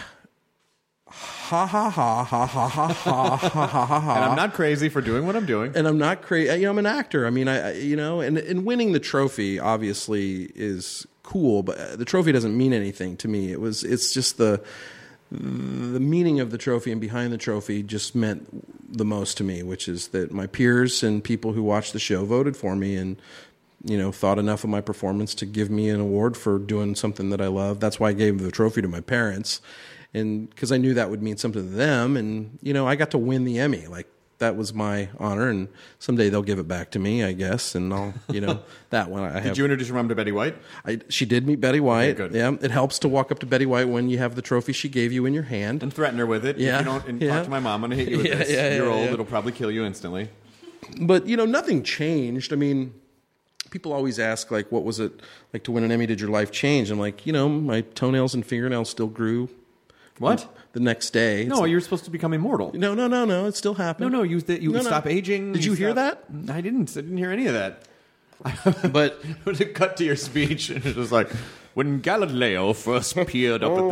ha ha ha ha ha ha ha ha ha ha. And I'm not crazy for doing what I'm doing. And I'm not crazy. You know, I'm an actor. I mean, you know, and winning the trophy obviously is cool, but the trophy doesn't mean anything to me. It's just the meaning of the trophy and behind the trophy just meant the most to me, which is that my peers and people who watched the show voted for me and, you know, thought enough of my performance to give me an award for doing something that I love. That's why I gave the trophy to my parents, and because I knew that would mean something to them. And, you know, I got to win the Emmy. Like, that was my honor, and someday they'll give it back to me, I guess, and I'll, you know, that one. Did you introduce your mom to Betty White? She did meet Betty White. Okay, good. Yeah, it helps to walk up to Betty White when you have the trophy she gave you in your hand. And threaten her with it. Yeah. If you don't talk to my mom, I'm going to hit you with this. You're old, it'll probably kill you instantly. But, you know, nothing changed. I mean, people always ask, like, what was it like to win an Emmy? Did your life change? I'm like, you know, my toenails and fingernails still grew. What? The next day. No, you're supposed to become immortal. No. It still happened. No. You stop aging. Did you hear that? I didn't hear any of that. But to cut to your speech, and it was like, when Galileo first peered up at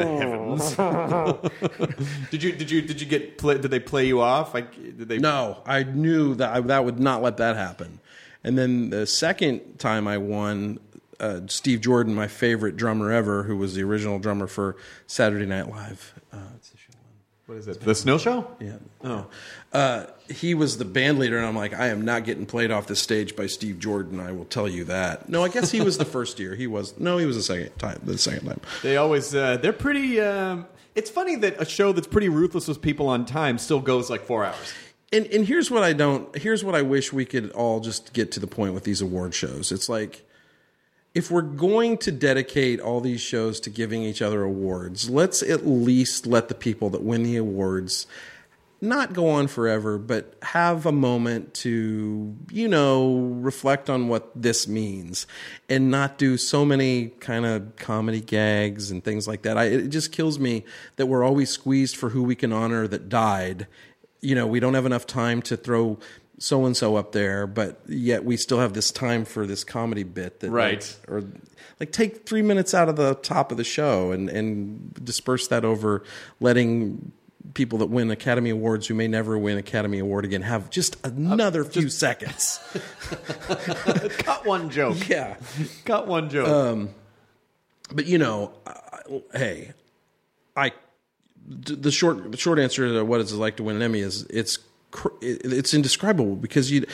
the heavens. Did they play you off? No, I knew that that would not let that happen. And then the second time I won, Steve Jordan, my favorite drummer ever, who was the original drummer for Saturday Night Live. What is it? The Snow Show? Yeah. Oh. He was the band leader, and I'm like, I am not getting played off the stage by Steve Jordan. I will tell you that. No, I guess he was the first year. He was the second time. They always they're pretty. It's funny that a show that's pretty ruthless with people on time still goes like 4 hours. And here's what I wish we could all just get to the point with these award shows. It's like, if we're going to dedicate all these shows to giving each other awards, let's at least let the people that win the awards not go on forever, but have a moment to, you know, reflect on what this means and not do so many kind of comedy gags and things like that. It just kills me that we're always squeezed for who we can honor that died. You know, we don't have enough time to throw so-and-so up there, but yet we still have this time for this comedy bit. That right. Or take 3 minutes out of the top of the show and disperse that over letting people that win Academy Awards who may never win Academy Award again have just another few seconds. Cut one joke. Yeah. Cut one joke. But, you know, the short answer to what it's like to win an Emmy is it's indescribable because it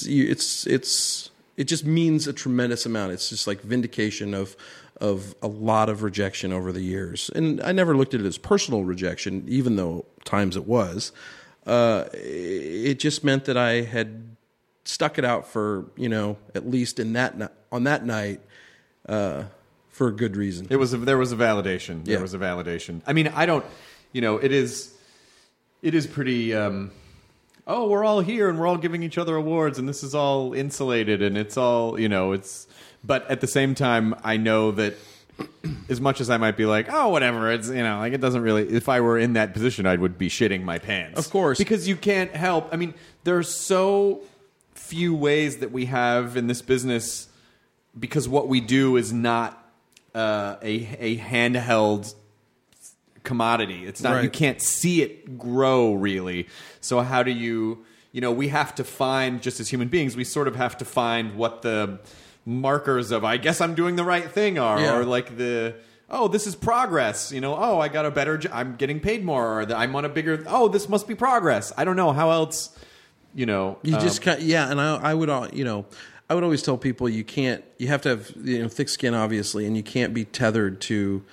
just means a tremendous amount. It's just like vindication of a lot of rejection over the years. And I never looked at it as personal rejection, even though times it was. It just meant that I had stuck it out for, you know, at least on that night, for a good reason. There was a validation. Yeah. There was a validation. I mean, I don't, you know, it is pretty, we're all here and we're all giving each other awards and this is all insulated and it's all, you know, but at the same time, I know that as much as I might be like, oh, whatever, it's, like, it doesn't really, if I were in that position, I would be shitting my pants. Of course. Because you can't help. I mean, there are so few ways that we have in this business, because what we do is not a handheld commodity. It's not, you can't see it grow, really. So how do you, we have to find, just as human beings, we sort of have to find what the markers of, I guess I'm doing the right thing are, or like this is progress, I got a better job, I'm getting paid more, or I'm on a bigger, this must be progress. I don't know how else, You just can't, and I would, I would always tell people you have to have, thick skin, obviously, and you can't be tethered to,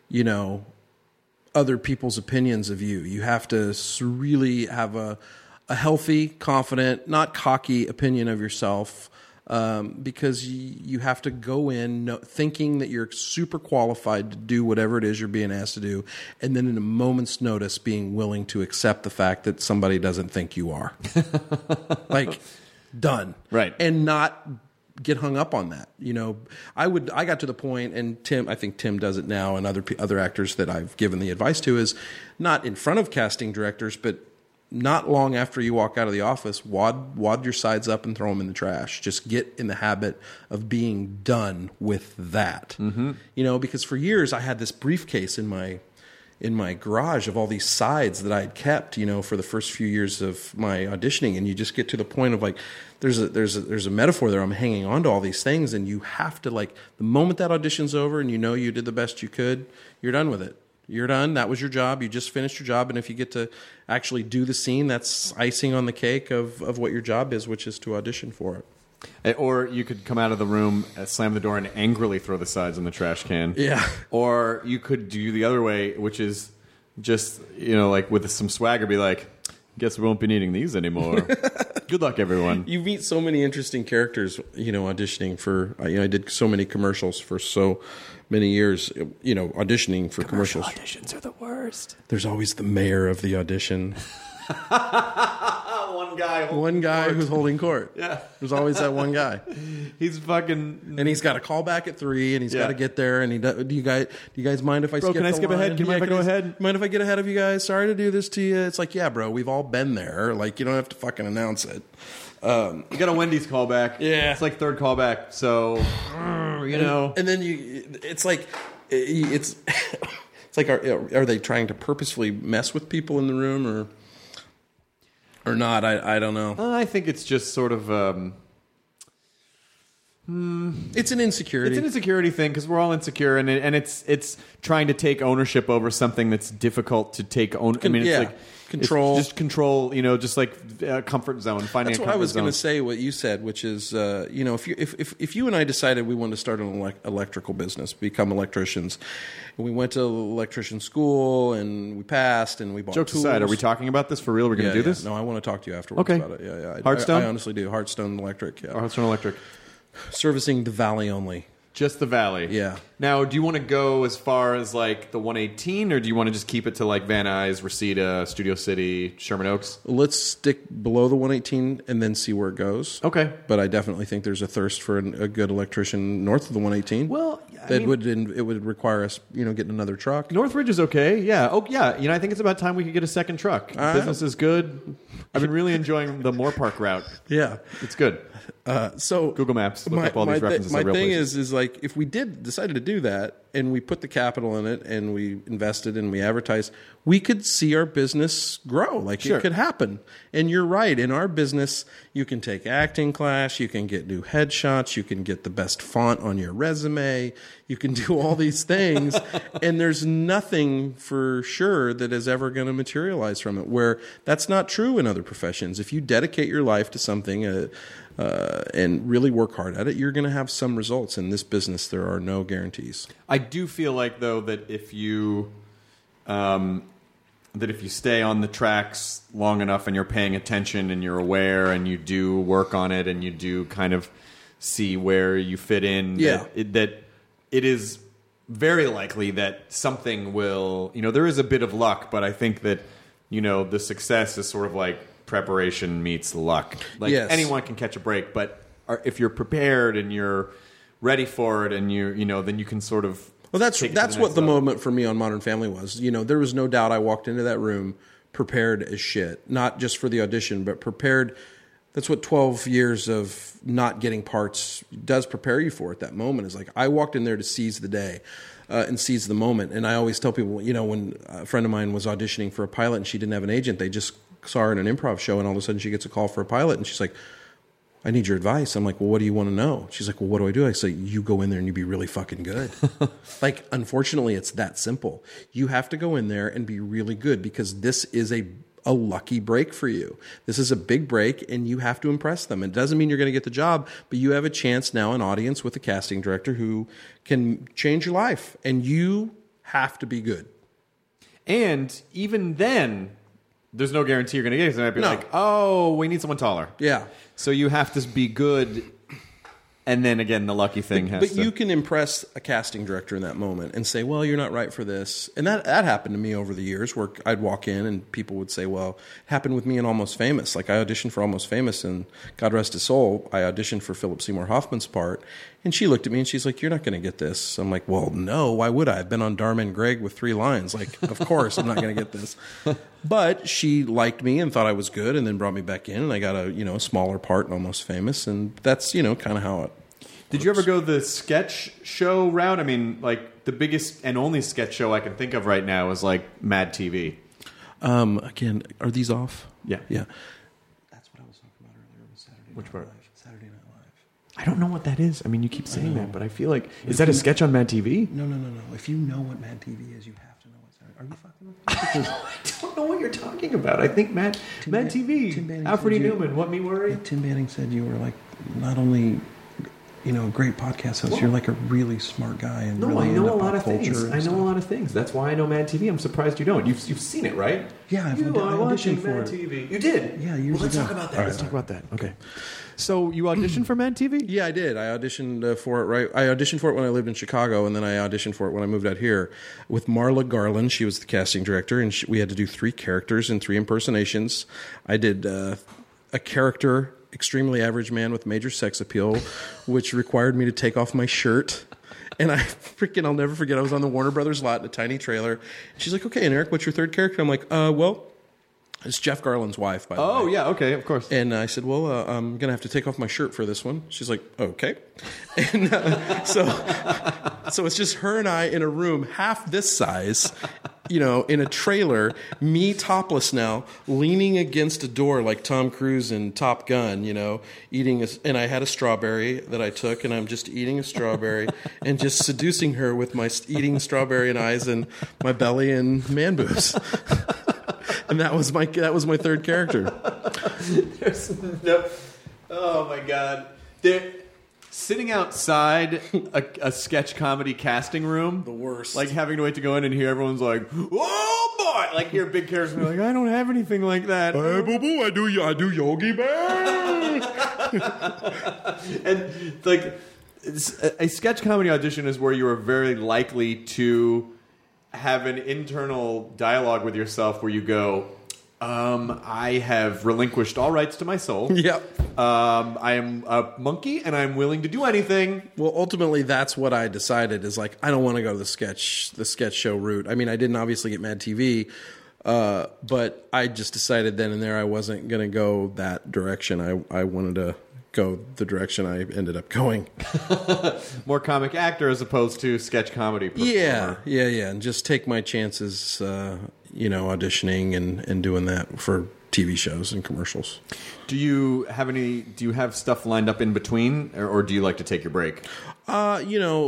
other people's opinions of you. You have to really have a healthy, confident, not cocky opinion of yourself, because you have to go in thinking that you're super qualified to do whatever it is you're being asked to do, and then in a moment's notice being willing to accept the fact that somebody doesn't think you are. Like, done. Right. And not get hung up on that. I got to the point, and I think Tim does it now, and other actors that I've given the advice to, is not in front of casting directors, but not long after you walk out of the office, wad your sides up and throw them in the trash. Just get in the habit of being done with that. Mm-hmm. Because for years I had this briefcase in my garage of all these sides that I had kept, for the first few years of my auditioning, and you just get to the point of like, there's a metaphor there. I'm hanging on to all these things, and you have to, like, the moment that audition's over and you did the best you could, you're done with it. You're done. That was your job. You just finished your job, and if you get to actually do the scene, that's icing on the cake of what your job is, which is to audition for it. Or you could come out of the room, slam the door, and angrily throw the sides in the trash can. Yeah. Or you could do the other way, which is just, like with some swagger, be like, guess we won't be needing these anymore. Good luck, everyone. You meet so many interesting characters, auditioning for, I did so many commercials for so many years, auditioning for commercials. Auditions are the worst. There's always the mayor of the audition. One guy who's holding court. Yeah. There's always that one guy. He's fucking... And he's got a call back at 3, and he's got to get there, and do you guys mind if I skip the line? Can I skip ahead? Can you mind if I go ahead? Mind if I get ahead of you guys? Sorry to do this to you. It's like, yeah, bro, we've all been there. Like, you don't have to fucking announce it. You got a Wendy's callback. Yeah. It's like third callback, so, And then it's like, it's like, are they trying to purposefully mess with people in the room, or not? I don't know. I think it's just sort of... it's an insecurity. It's an insecurity thing, because we're all insecure, and it's trying to take ownership over something that's difficult to take ownership. I mean, it's like control, it's just control. Just like comfort zone. Finding that's what I was going to say. What you said, which is, if you and I decided we wanted to start an electrical business, become electricians, and we went to electrician school and we passed and we bought Jokes tools. aside, are we talking about this for real? We're going to do this? No, I want to talk to you afterwards about it. Yeah. Hearthstone? I honestly do. Hearthstone Electric. Yeah. Hearthstone Electric. Servicing the Valley only. Just the Valley. Yeah. Now, do you want to go as far as like the 118, or do you want to just keep it to like Van Nuys, Reseda, Studio City, Sherman Oaks? Let's stick below the 118 and then see where it goes. Okay. But I definitely think there's a thirst for a good electrician north of the 118. Well, it would require us, getting another truck. Northridge is okay. Yeah. Oh, yeah. I think it's about time we could get a second truck. Business is good. I've been really enjoying the Moore Park route. Yeah. It's good. So Google Maps, look up all these references. My thing is like, if we decided to do that, and we put the capital in it, and we invested and we advertised, we could see our business grow. Like, it could happen. And you're right. In our business, you can take acting class, you can get new headshots, you can get the best font on your resume, you can do all these things, and there's nothing for sure that is ever going to materialize from it, where that's not true in other professions. If you dedicate your life to something and really work hard at it, you're going to have some results. In this business, there are no guarantees. I do feel like, though, that if you stay on the tracks long enough and you're paying attention and you're aware and you do work on it and you do kind of see where you fit in, that it is very likely that something will, there is a bit of luck, but I think that, the success is sort of like preparation meets luck. Like, anyone can catch a break, but if you're prepared and you're ready for it, and then you can sort of Well, that's what the moment for me on Modern Family was. You know, there was no doubt I walked into that room prepared as shit, not just for the audition, but prepared. That's what 12 years of not getting parts does prepare you for at that moment. Is like I walked in there to seize the day and seize the moment. And I always tell people, you know, when a friend of mine was auditioning for a pilot and she didn't have an agent, they just saw her in an improv show and all of a sudden she gets a call for a pilot and she's like, I need your advice. I'm like, well, what do you want to know? She's like, well, what do I do? I say, you go in there and you be really fucking good. Like, unfortunately, it's that simple. You have to go in there and be really good because this is a lucky break for you. This is a big break and you have to impress them. It doesn't mean you're going to get the job, but you have a chance now, an audience with a casting director who can change your life and you have to be good. And even then, there's no guarantee you're going to get it. They might be like, oh, we need someone taller. Yeah. So you have to be good, and then again, the lucky thing has to... But you can impress a casting director in that moment and say, well, you're not right for this. And that happened to me over the years where I'd walk in and people would say, well, it happened with me in Almost Famous. Like, I auditioned for Almost Famous, and God rest his soul, I auditioned for Philip Seymour Hoffman's part. And she looked at me and she's like, you're not going to get this. I'm like, well, no, why would I? I've been on Dharma and Greg with 3 lines. Like, of course I'm not going to get this. But she liked me and thought I was good and then brought me back in and I got a smaller part in Almost Famous. And that's, kind of how it Did you ever go the sketch show route? I mean, like, the biggest and only sketch show I can think of right now is, like, Mad TV. Again, are these off? Yeah. Yeah. That's what I was talking about earlier with Saturday Night Which part? Live. Saturday Night Live. I don't know what that is. I mean, you keep saying that, but I feel like... Is that a sketch on Mad TV? No. If you know what Mad TV is, you have to know what Saturday... Are you fucking with me? I don't know what you're talking about. I think Mad TV. Alfred E. Newman, What Me Worry? Yeah, Tim Banning said you were, like, not only... a great podcast host. You're like a really smart guy and really I know into a lot pop of things. culture. I know a lot of things. That's why I know Mad TV. I'm surprised you don't. You've seen it, right? Yeah, I've auditioned for Mad it. TV. You did? Yeah, years let's ago. talk about that. All right, Let's talk about that. Okay. So you auditioned for Mad TV? Yeah, I did. I auditioned for it. Right, I auditioned for it when I lived in Chicago, and then I auditioned for it when I moved out here with Marla Garland. She was the casting director, and we had to do 3 characters and 3 impersonations. I did a character. Extremely average man with major sex appeal, which required me to take off my shirt. And I'll never forget, I was on the Warner Brothers lot in a tiny trailer. She's like, okay, and Eric, what's your 3rd character? I'm like, well, it's Jeff Garland's wife, by the way. Oh, yeah, okay, of course. And I said, well, I'm going to have to take off my shirt for this one. She's like, okay. And so it's just her and I in a room half this size, in a trailer, me topless now, leaning against a door like Tom Cruise in Top Gun, eating and I had a strawberry that I took, and I'm just eating a strawberry and just seducing her with my eating strawberry and eyes and my belly and man boobs. And that was my 3rd character. Oh my God. Sitting outside a sketch comedy casting room. The worst. Like having to wait to go in and hear everyone's like, oh boy! Like hear big characters be like, I don't have anything like that. Hey, boo boo, I do Yogi Bear. And like a sketch comedy audition is where you are very likely to have an internal dialogue with yourself where you go, I have relinquished all rights to my soul. Yep. I am a monkey and I'm willing to do anything. Well, ultimately, that's what I decided is like, I don't want to go the sketch show route. I mean, I didn't obviously get Mad TV, but I just decided then and there I wasn't going to go that direction. I wanted to go the direction I ended up going. More comic actor as opposed to sketch comedy performer. Yeah. And just take my chances, auditioning and doing that for TV shows and commercials. Do you have stuff lined up in between, or do you like to take your break? I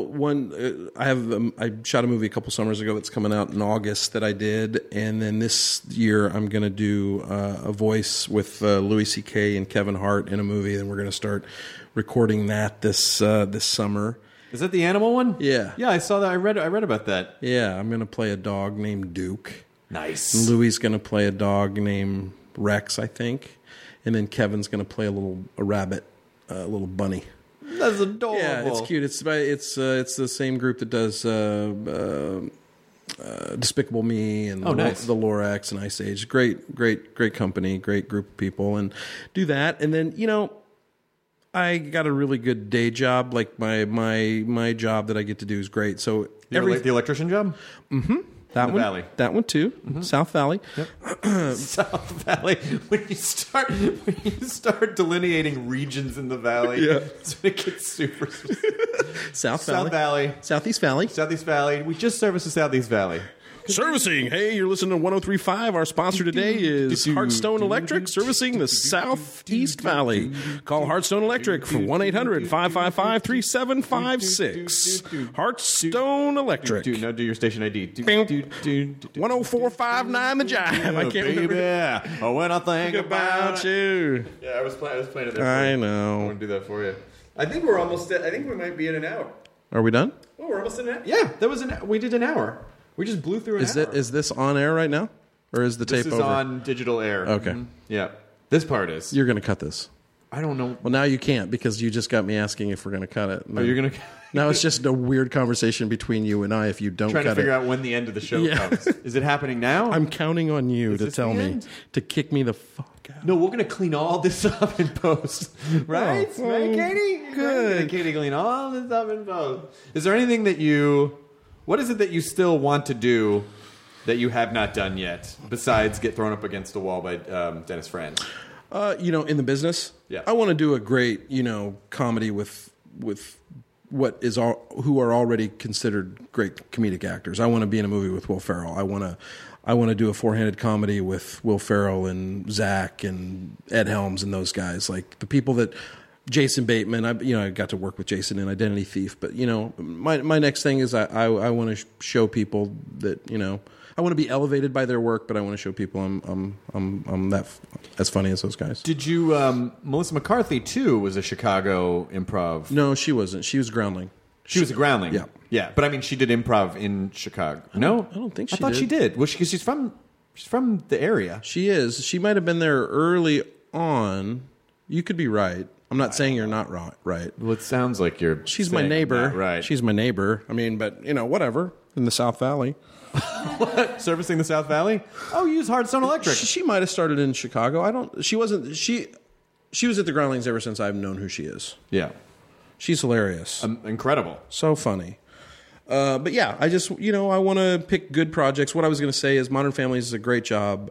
shot a movie a couple summers ago that's coming out in August that I did, and then this year I'm going to do a voice with Louis C.K. and Kevin Hart in a movie, and we're going to start recording that this summer. Is that the animal one? Yeah. Yeah, I saw that. I read about that. Yeah, I'm going to play a dog named Duke. Nice. And Louis is going to play a dog named Rex, I think, and then Kevin's going to play a rabbit, a little bunny. That's adorable. Yeah, it's cute. It's the same group that does Despicable Me and nice. the Lorax and Ice Age. Great company, great group of people, and do that. And then I got a really good day job. Like my job that I get to do is great. So The electrician job? Mm-hmm. That the one, Valley. That one too. Mm-hmm. South Valley. Yep. South Valley. When you start delineating regions in the valley, that's when it gets super. South Valley. Southeast Valley. Southeast Valley. We just service the Southeast Valley. Servicing. Hey, you're listening to 103.5. Our sponsor today is Hearthstone Electric, servicing the Southeast Valley. Call Hearthstone Electric for 1-800-555-3756. Hearthstone Electric. Now do your station ID. 10459 The Jive. I can't remember. Oh, when I think about you. Yeah, I was playing it there. I know. I want to do that for you. I think we're almost. I think we might be in an hour. Are we done? Oh, we're almost in an hour. Yeah, we did an hour. We just blew through an hour. Is this on air right now? Or is the tape over? This is on digital air. Okay. Mm-hmm. Yeah. This part is. You're going to cut this. I don't know. Well, now you can't because you just got me asking if we're going to cut it. Oh, you're going to... Now it's just a weird conversation between you and I if you don't cut it. Trying to figure out when the end of the show comes. Is it happening now? I'm counting on you to tell me, to kick me the fuck out. No, we're going to clean all this up in post. Right? Oh, right, Katie? Good. Katie, clean all this up in post. Is there anything that you... What is it that you still want to do that you have not done yet, besides get thrown up against a wall by Dennis Franz? In the business, I want to do a great, comedy with what is who are already considered great comedic actors. I want to be in a movie with Will Ferrell. I want to do a four-handed comedy with Will Ferrell and Zach and Ed Helms and those guys, like the people that. Jason Bateman, I got to work with Jason in Identity Thief, but my next thing is I want to show people that I want to be elevated by their work, but I want to show people I'm that as funny as those guys. Did you Melissa McCarthy too was a Chicago improv? No, she wasn't. She was Groundling. She was a Groundling. Yeah, but I mean, she did improv in Chicago. No, I don't think she. I thought she did. Well, because she's from the area. She is. She might have been there early on. You could be right. I'm not saying you're not right. Well, it sounds like you're. She's my neighbor. Right. She's my neighbor. I mean, but whatever. In the South Valley. What? Servicing the South Valley? Oh, you use Hearthstone Electric. She might have started in Chicago. She wasn't. She was at the Groundlings ever since I've known who she is. Yeah. She's hilarious. Incredible. So funny. But yeah, I just I want to pick good projects. What I was going to say is Modern Families is a great job.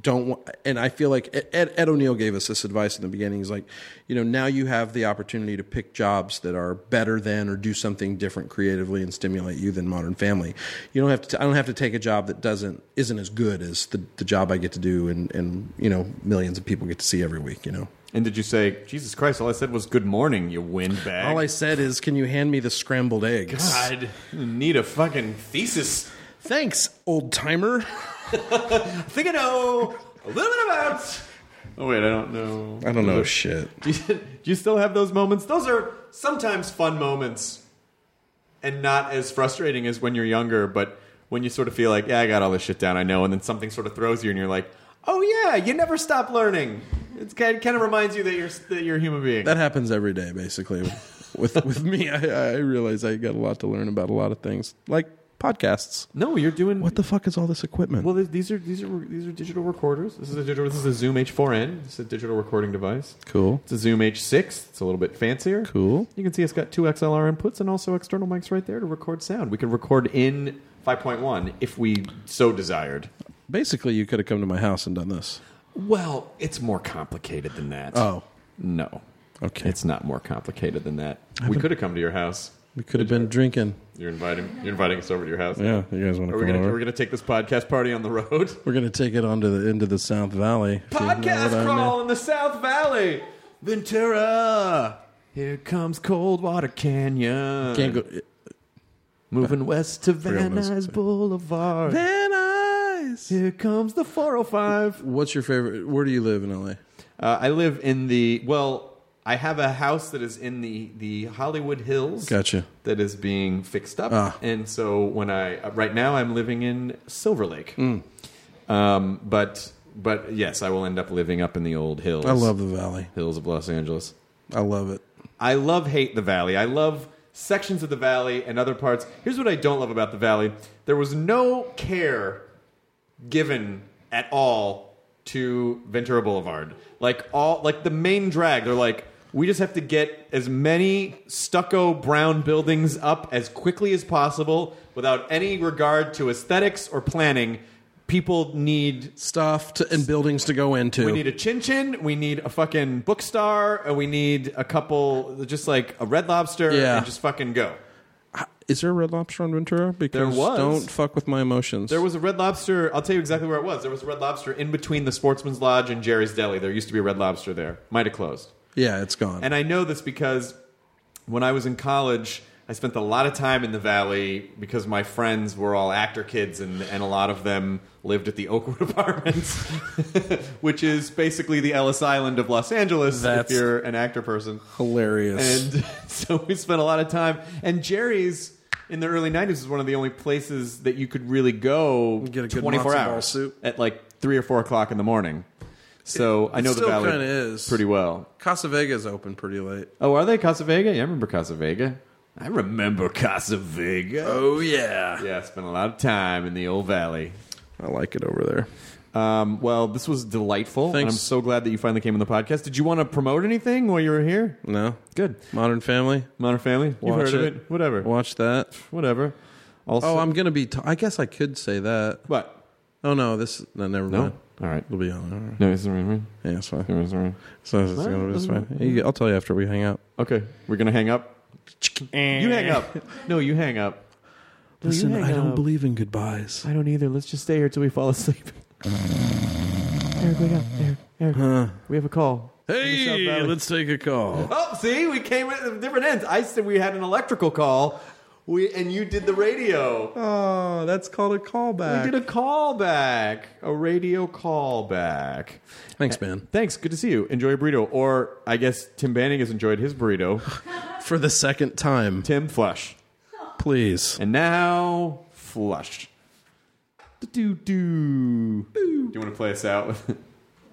And I feel like Ed O'Neill gave us this advice in the beginning. He's like, now you have the opportunity to pick jobs that are better than or do something different creatively and stimulate you than Modern Family. You don't have to. I don't have to take a job that isn't as good as the job I get to do, and millions of people get to see every week. And did you say, Jesus Christ, all I said was good morning, you windbag? All I said is, can you hand me the scrambled eggs? God, you need a fucking thesis. Thanks, old timer. I think I know a little bit about... Oh, wait, I don't know. I don't know shit. Do you still have those moments? Those are sometimes fun moments and not as frustrating as when you're younger, but when you sort of feel like, yeah, I got all this shit down, I know, and then something sort of throws you and you're like, oh, yeah, you never stop learning. It kind of reminds you that you're a human being. That happens every day, basically. With me, I realize I got a lot to learn about a lot of things, like podcasts. No, you're doing. What the fuck is all this equipment? Well, these are digital recorders. This is a Zoom H4n. It's a digital recording device. Cool. It's a Zoom H6. It's a little bit fancier. Cool. You can see it's got 2 XLR inputs and also external mics right there to record sound. We can record in 5.1 if we so desired. Basically, you could have come to my house and done this. Well, it's more complicated than that. Oh. No. Okay. It's not more complicated than that. We could have come to your house. We could have been drinking. You're inviting us over to your house. Yeah, you guys want to come over? We're going to take this podcast party on the road. We're going to take it into the South Valley. Podcast crawl in the South Valley. Ventura. Here comes Coldwater Canyon. Can't go. Moving west to Van Nuys Boulevard. Van Nuys. Here comes the 405. What's your favorite? Where do you live in L.A.? I live in I have a house that is in the Hollywood Hills. Gotcha. That is being fixed up. And so right now I'm living in Silver Lake. But yes, I will end up living up in the old hills. I love the Valley. Hills of Los Angeles. I love it. I hate the Valley. I love sections of the Valley and other parts. Here's what I don't love about the Valley. There was no care given at all to Ventura Boulevard. Like the main drag, they're like, We just have to get as many stucco brown buildings up as quickly as possible without any regard to aesthetics or planning. People need stuff and buildings to go into. We need a Chin-Chin. We need a fucking Bookstar. And we need a couple, just like a Red Lobster. Yeah. And just fucking go. Is there a Red Lobster on Ventura? Because there was. Don't fuck with my emotions. There was a Red Lobster. I'll tell you exactly where it was. There was a Red Lobster in between the Sportsman's Lodge and Jerry's Deli. There used to be a Red Lobster there. Might have closed. Yeah, it's gone. And I know this because when I was in college, I spent a lot of time in the Valley because my friends were all actor kids, and a lot of them lived at the Oakwood Apartments, which is basically the Ellis Island of Los Angeles if you're an actor person. Hilarious. And so we spent a lot of time. And Jerry's in the early 90s was one of the only places that you could really go get a good 24 matzo hours ball soup at like 3 or 4 o'clock in the morning. So I know the Valley is pretty well. Casa Vega's open pretty late. Oh, are they Casa Vega? Yeah, I remember Casa Vega. I remember Casa Vega. Oh, yeah. Yeah, I spent a lot of time in the old Valley. I like it over there. Well, this was delightful. Thanks. And I'm so glad that you finally came on the podcast. Did you want to promote anything while you were here? No. Good. Modern Family. Modern Family? You've heard of it? Whatever. Watch that. Whatever. Also, I'm going to be... I guess I could say that. What? Oh, no. No, never mind. All right. It'll be on. All right. No, it's right. Yeah, it's fine. It's It's fine. I'll tell you after we hang out. Okay. We're going to hang up? You hang up. No, you hang up. Listen, hang I don't up. believe in goodbyes. I don't either. Let's just stay here till we fall asleep. Eric, wake up. Eric. We have a call. Hey, let's take a call. Oh, see? We came at different ends. I said we had an electrical call, and you did the radio. Oh, that's called a callback. We did a callback. A radio callback. Thanks, man. Thanks. Good to see you. Enjoy a burrito. Or, I guess, Tim Banning has enjoyed his burrito. For the second time. Tim, flush. Please. And now, flush. Do you want to play us out with it?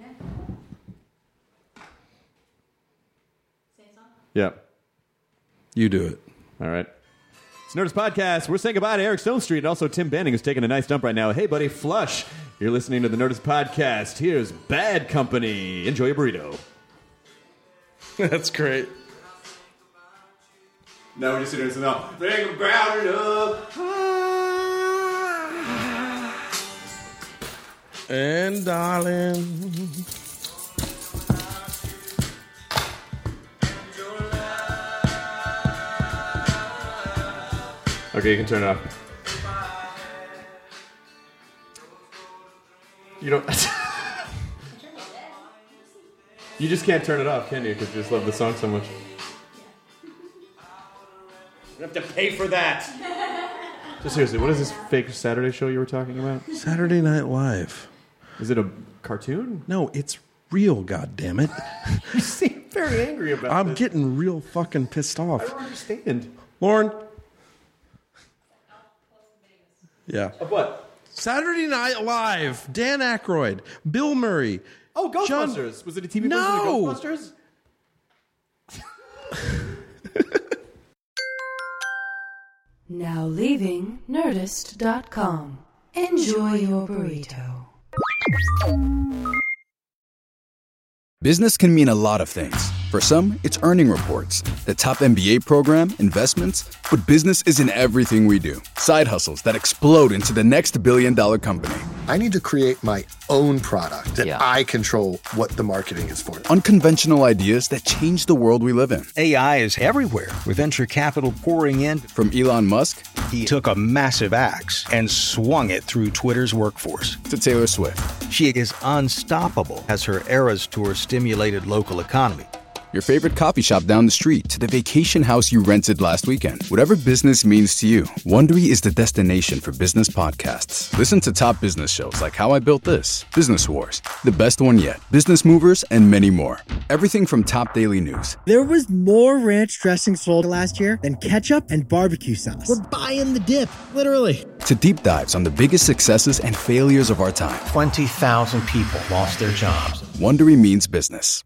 Yeah. You do it. All right. It's Nerdist Podcast. We're saying goodbye to Eric Stone Street and also Tim Banning, who's taking a nice dump right now. Hey, buddy, flush. You're listening to the Nerdist Podcast. Here's Bad Company. Enjoy your burrito. That's great. Now we're just doing something else. Think about it up. And darling. Okay, you can turn it off. You don't. You just can't turn it off, can you? Because you just love the song so much. You have to pay for that. Just seriously, what is this fake Saturday show you were talking about? Saturday Night Live. Is it a cartoon? No, it's real, goddammit. You seem very angry about I'm this. getting real fucking pissed off. I don't understand. Lauren? Yeah. Of what? Saturday Night Live. Dan Aykroyd. Bill Murray. Oh, Ghostbusters. Was it a TV version No. of Ghostbusters? Now leaving Nerdist.com. Enjoy your burrito. Business can mean a lot of things. For some, it's earning reports, the top MBA program, investments, but business isn't everything we do. Side hustles that explode into the next billion-dollar company. I need to create my own product that I control what the marketing is for. Unconventional ideas that change the world we live in. AI is everywhere, with venture capital pouring in. From Elon Musk, he took a massive axe and swung it through Twitter's workforce. To Taylor Swift. She is unstoppable as her Eras Tour stimulated local economy. Your favorite coffee shop down the street to the vacation house you rented last weekend. Whatever business means to you, Wondery is the destination for business podcasts. Listen to top business shows like How I Built This, Business Wars, The Best One Yet, Business Movers, and many more. Everything from top daily news. There was more ranch dressing sold last year than ketchup and barbecue sauce. We're buying the dip, literally. To deep dives on the biggest successes and failures of our time. 20,000 people lost their jobs. Wondery means business.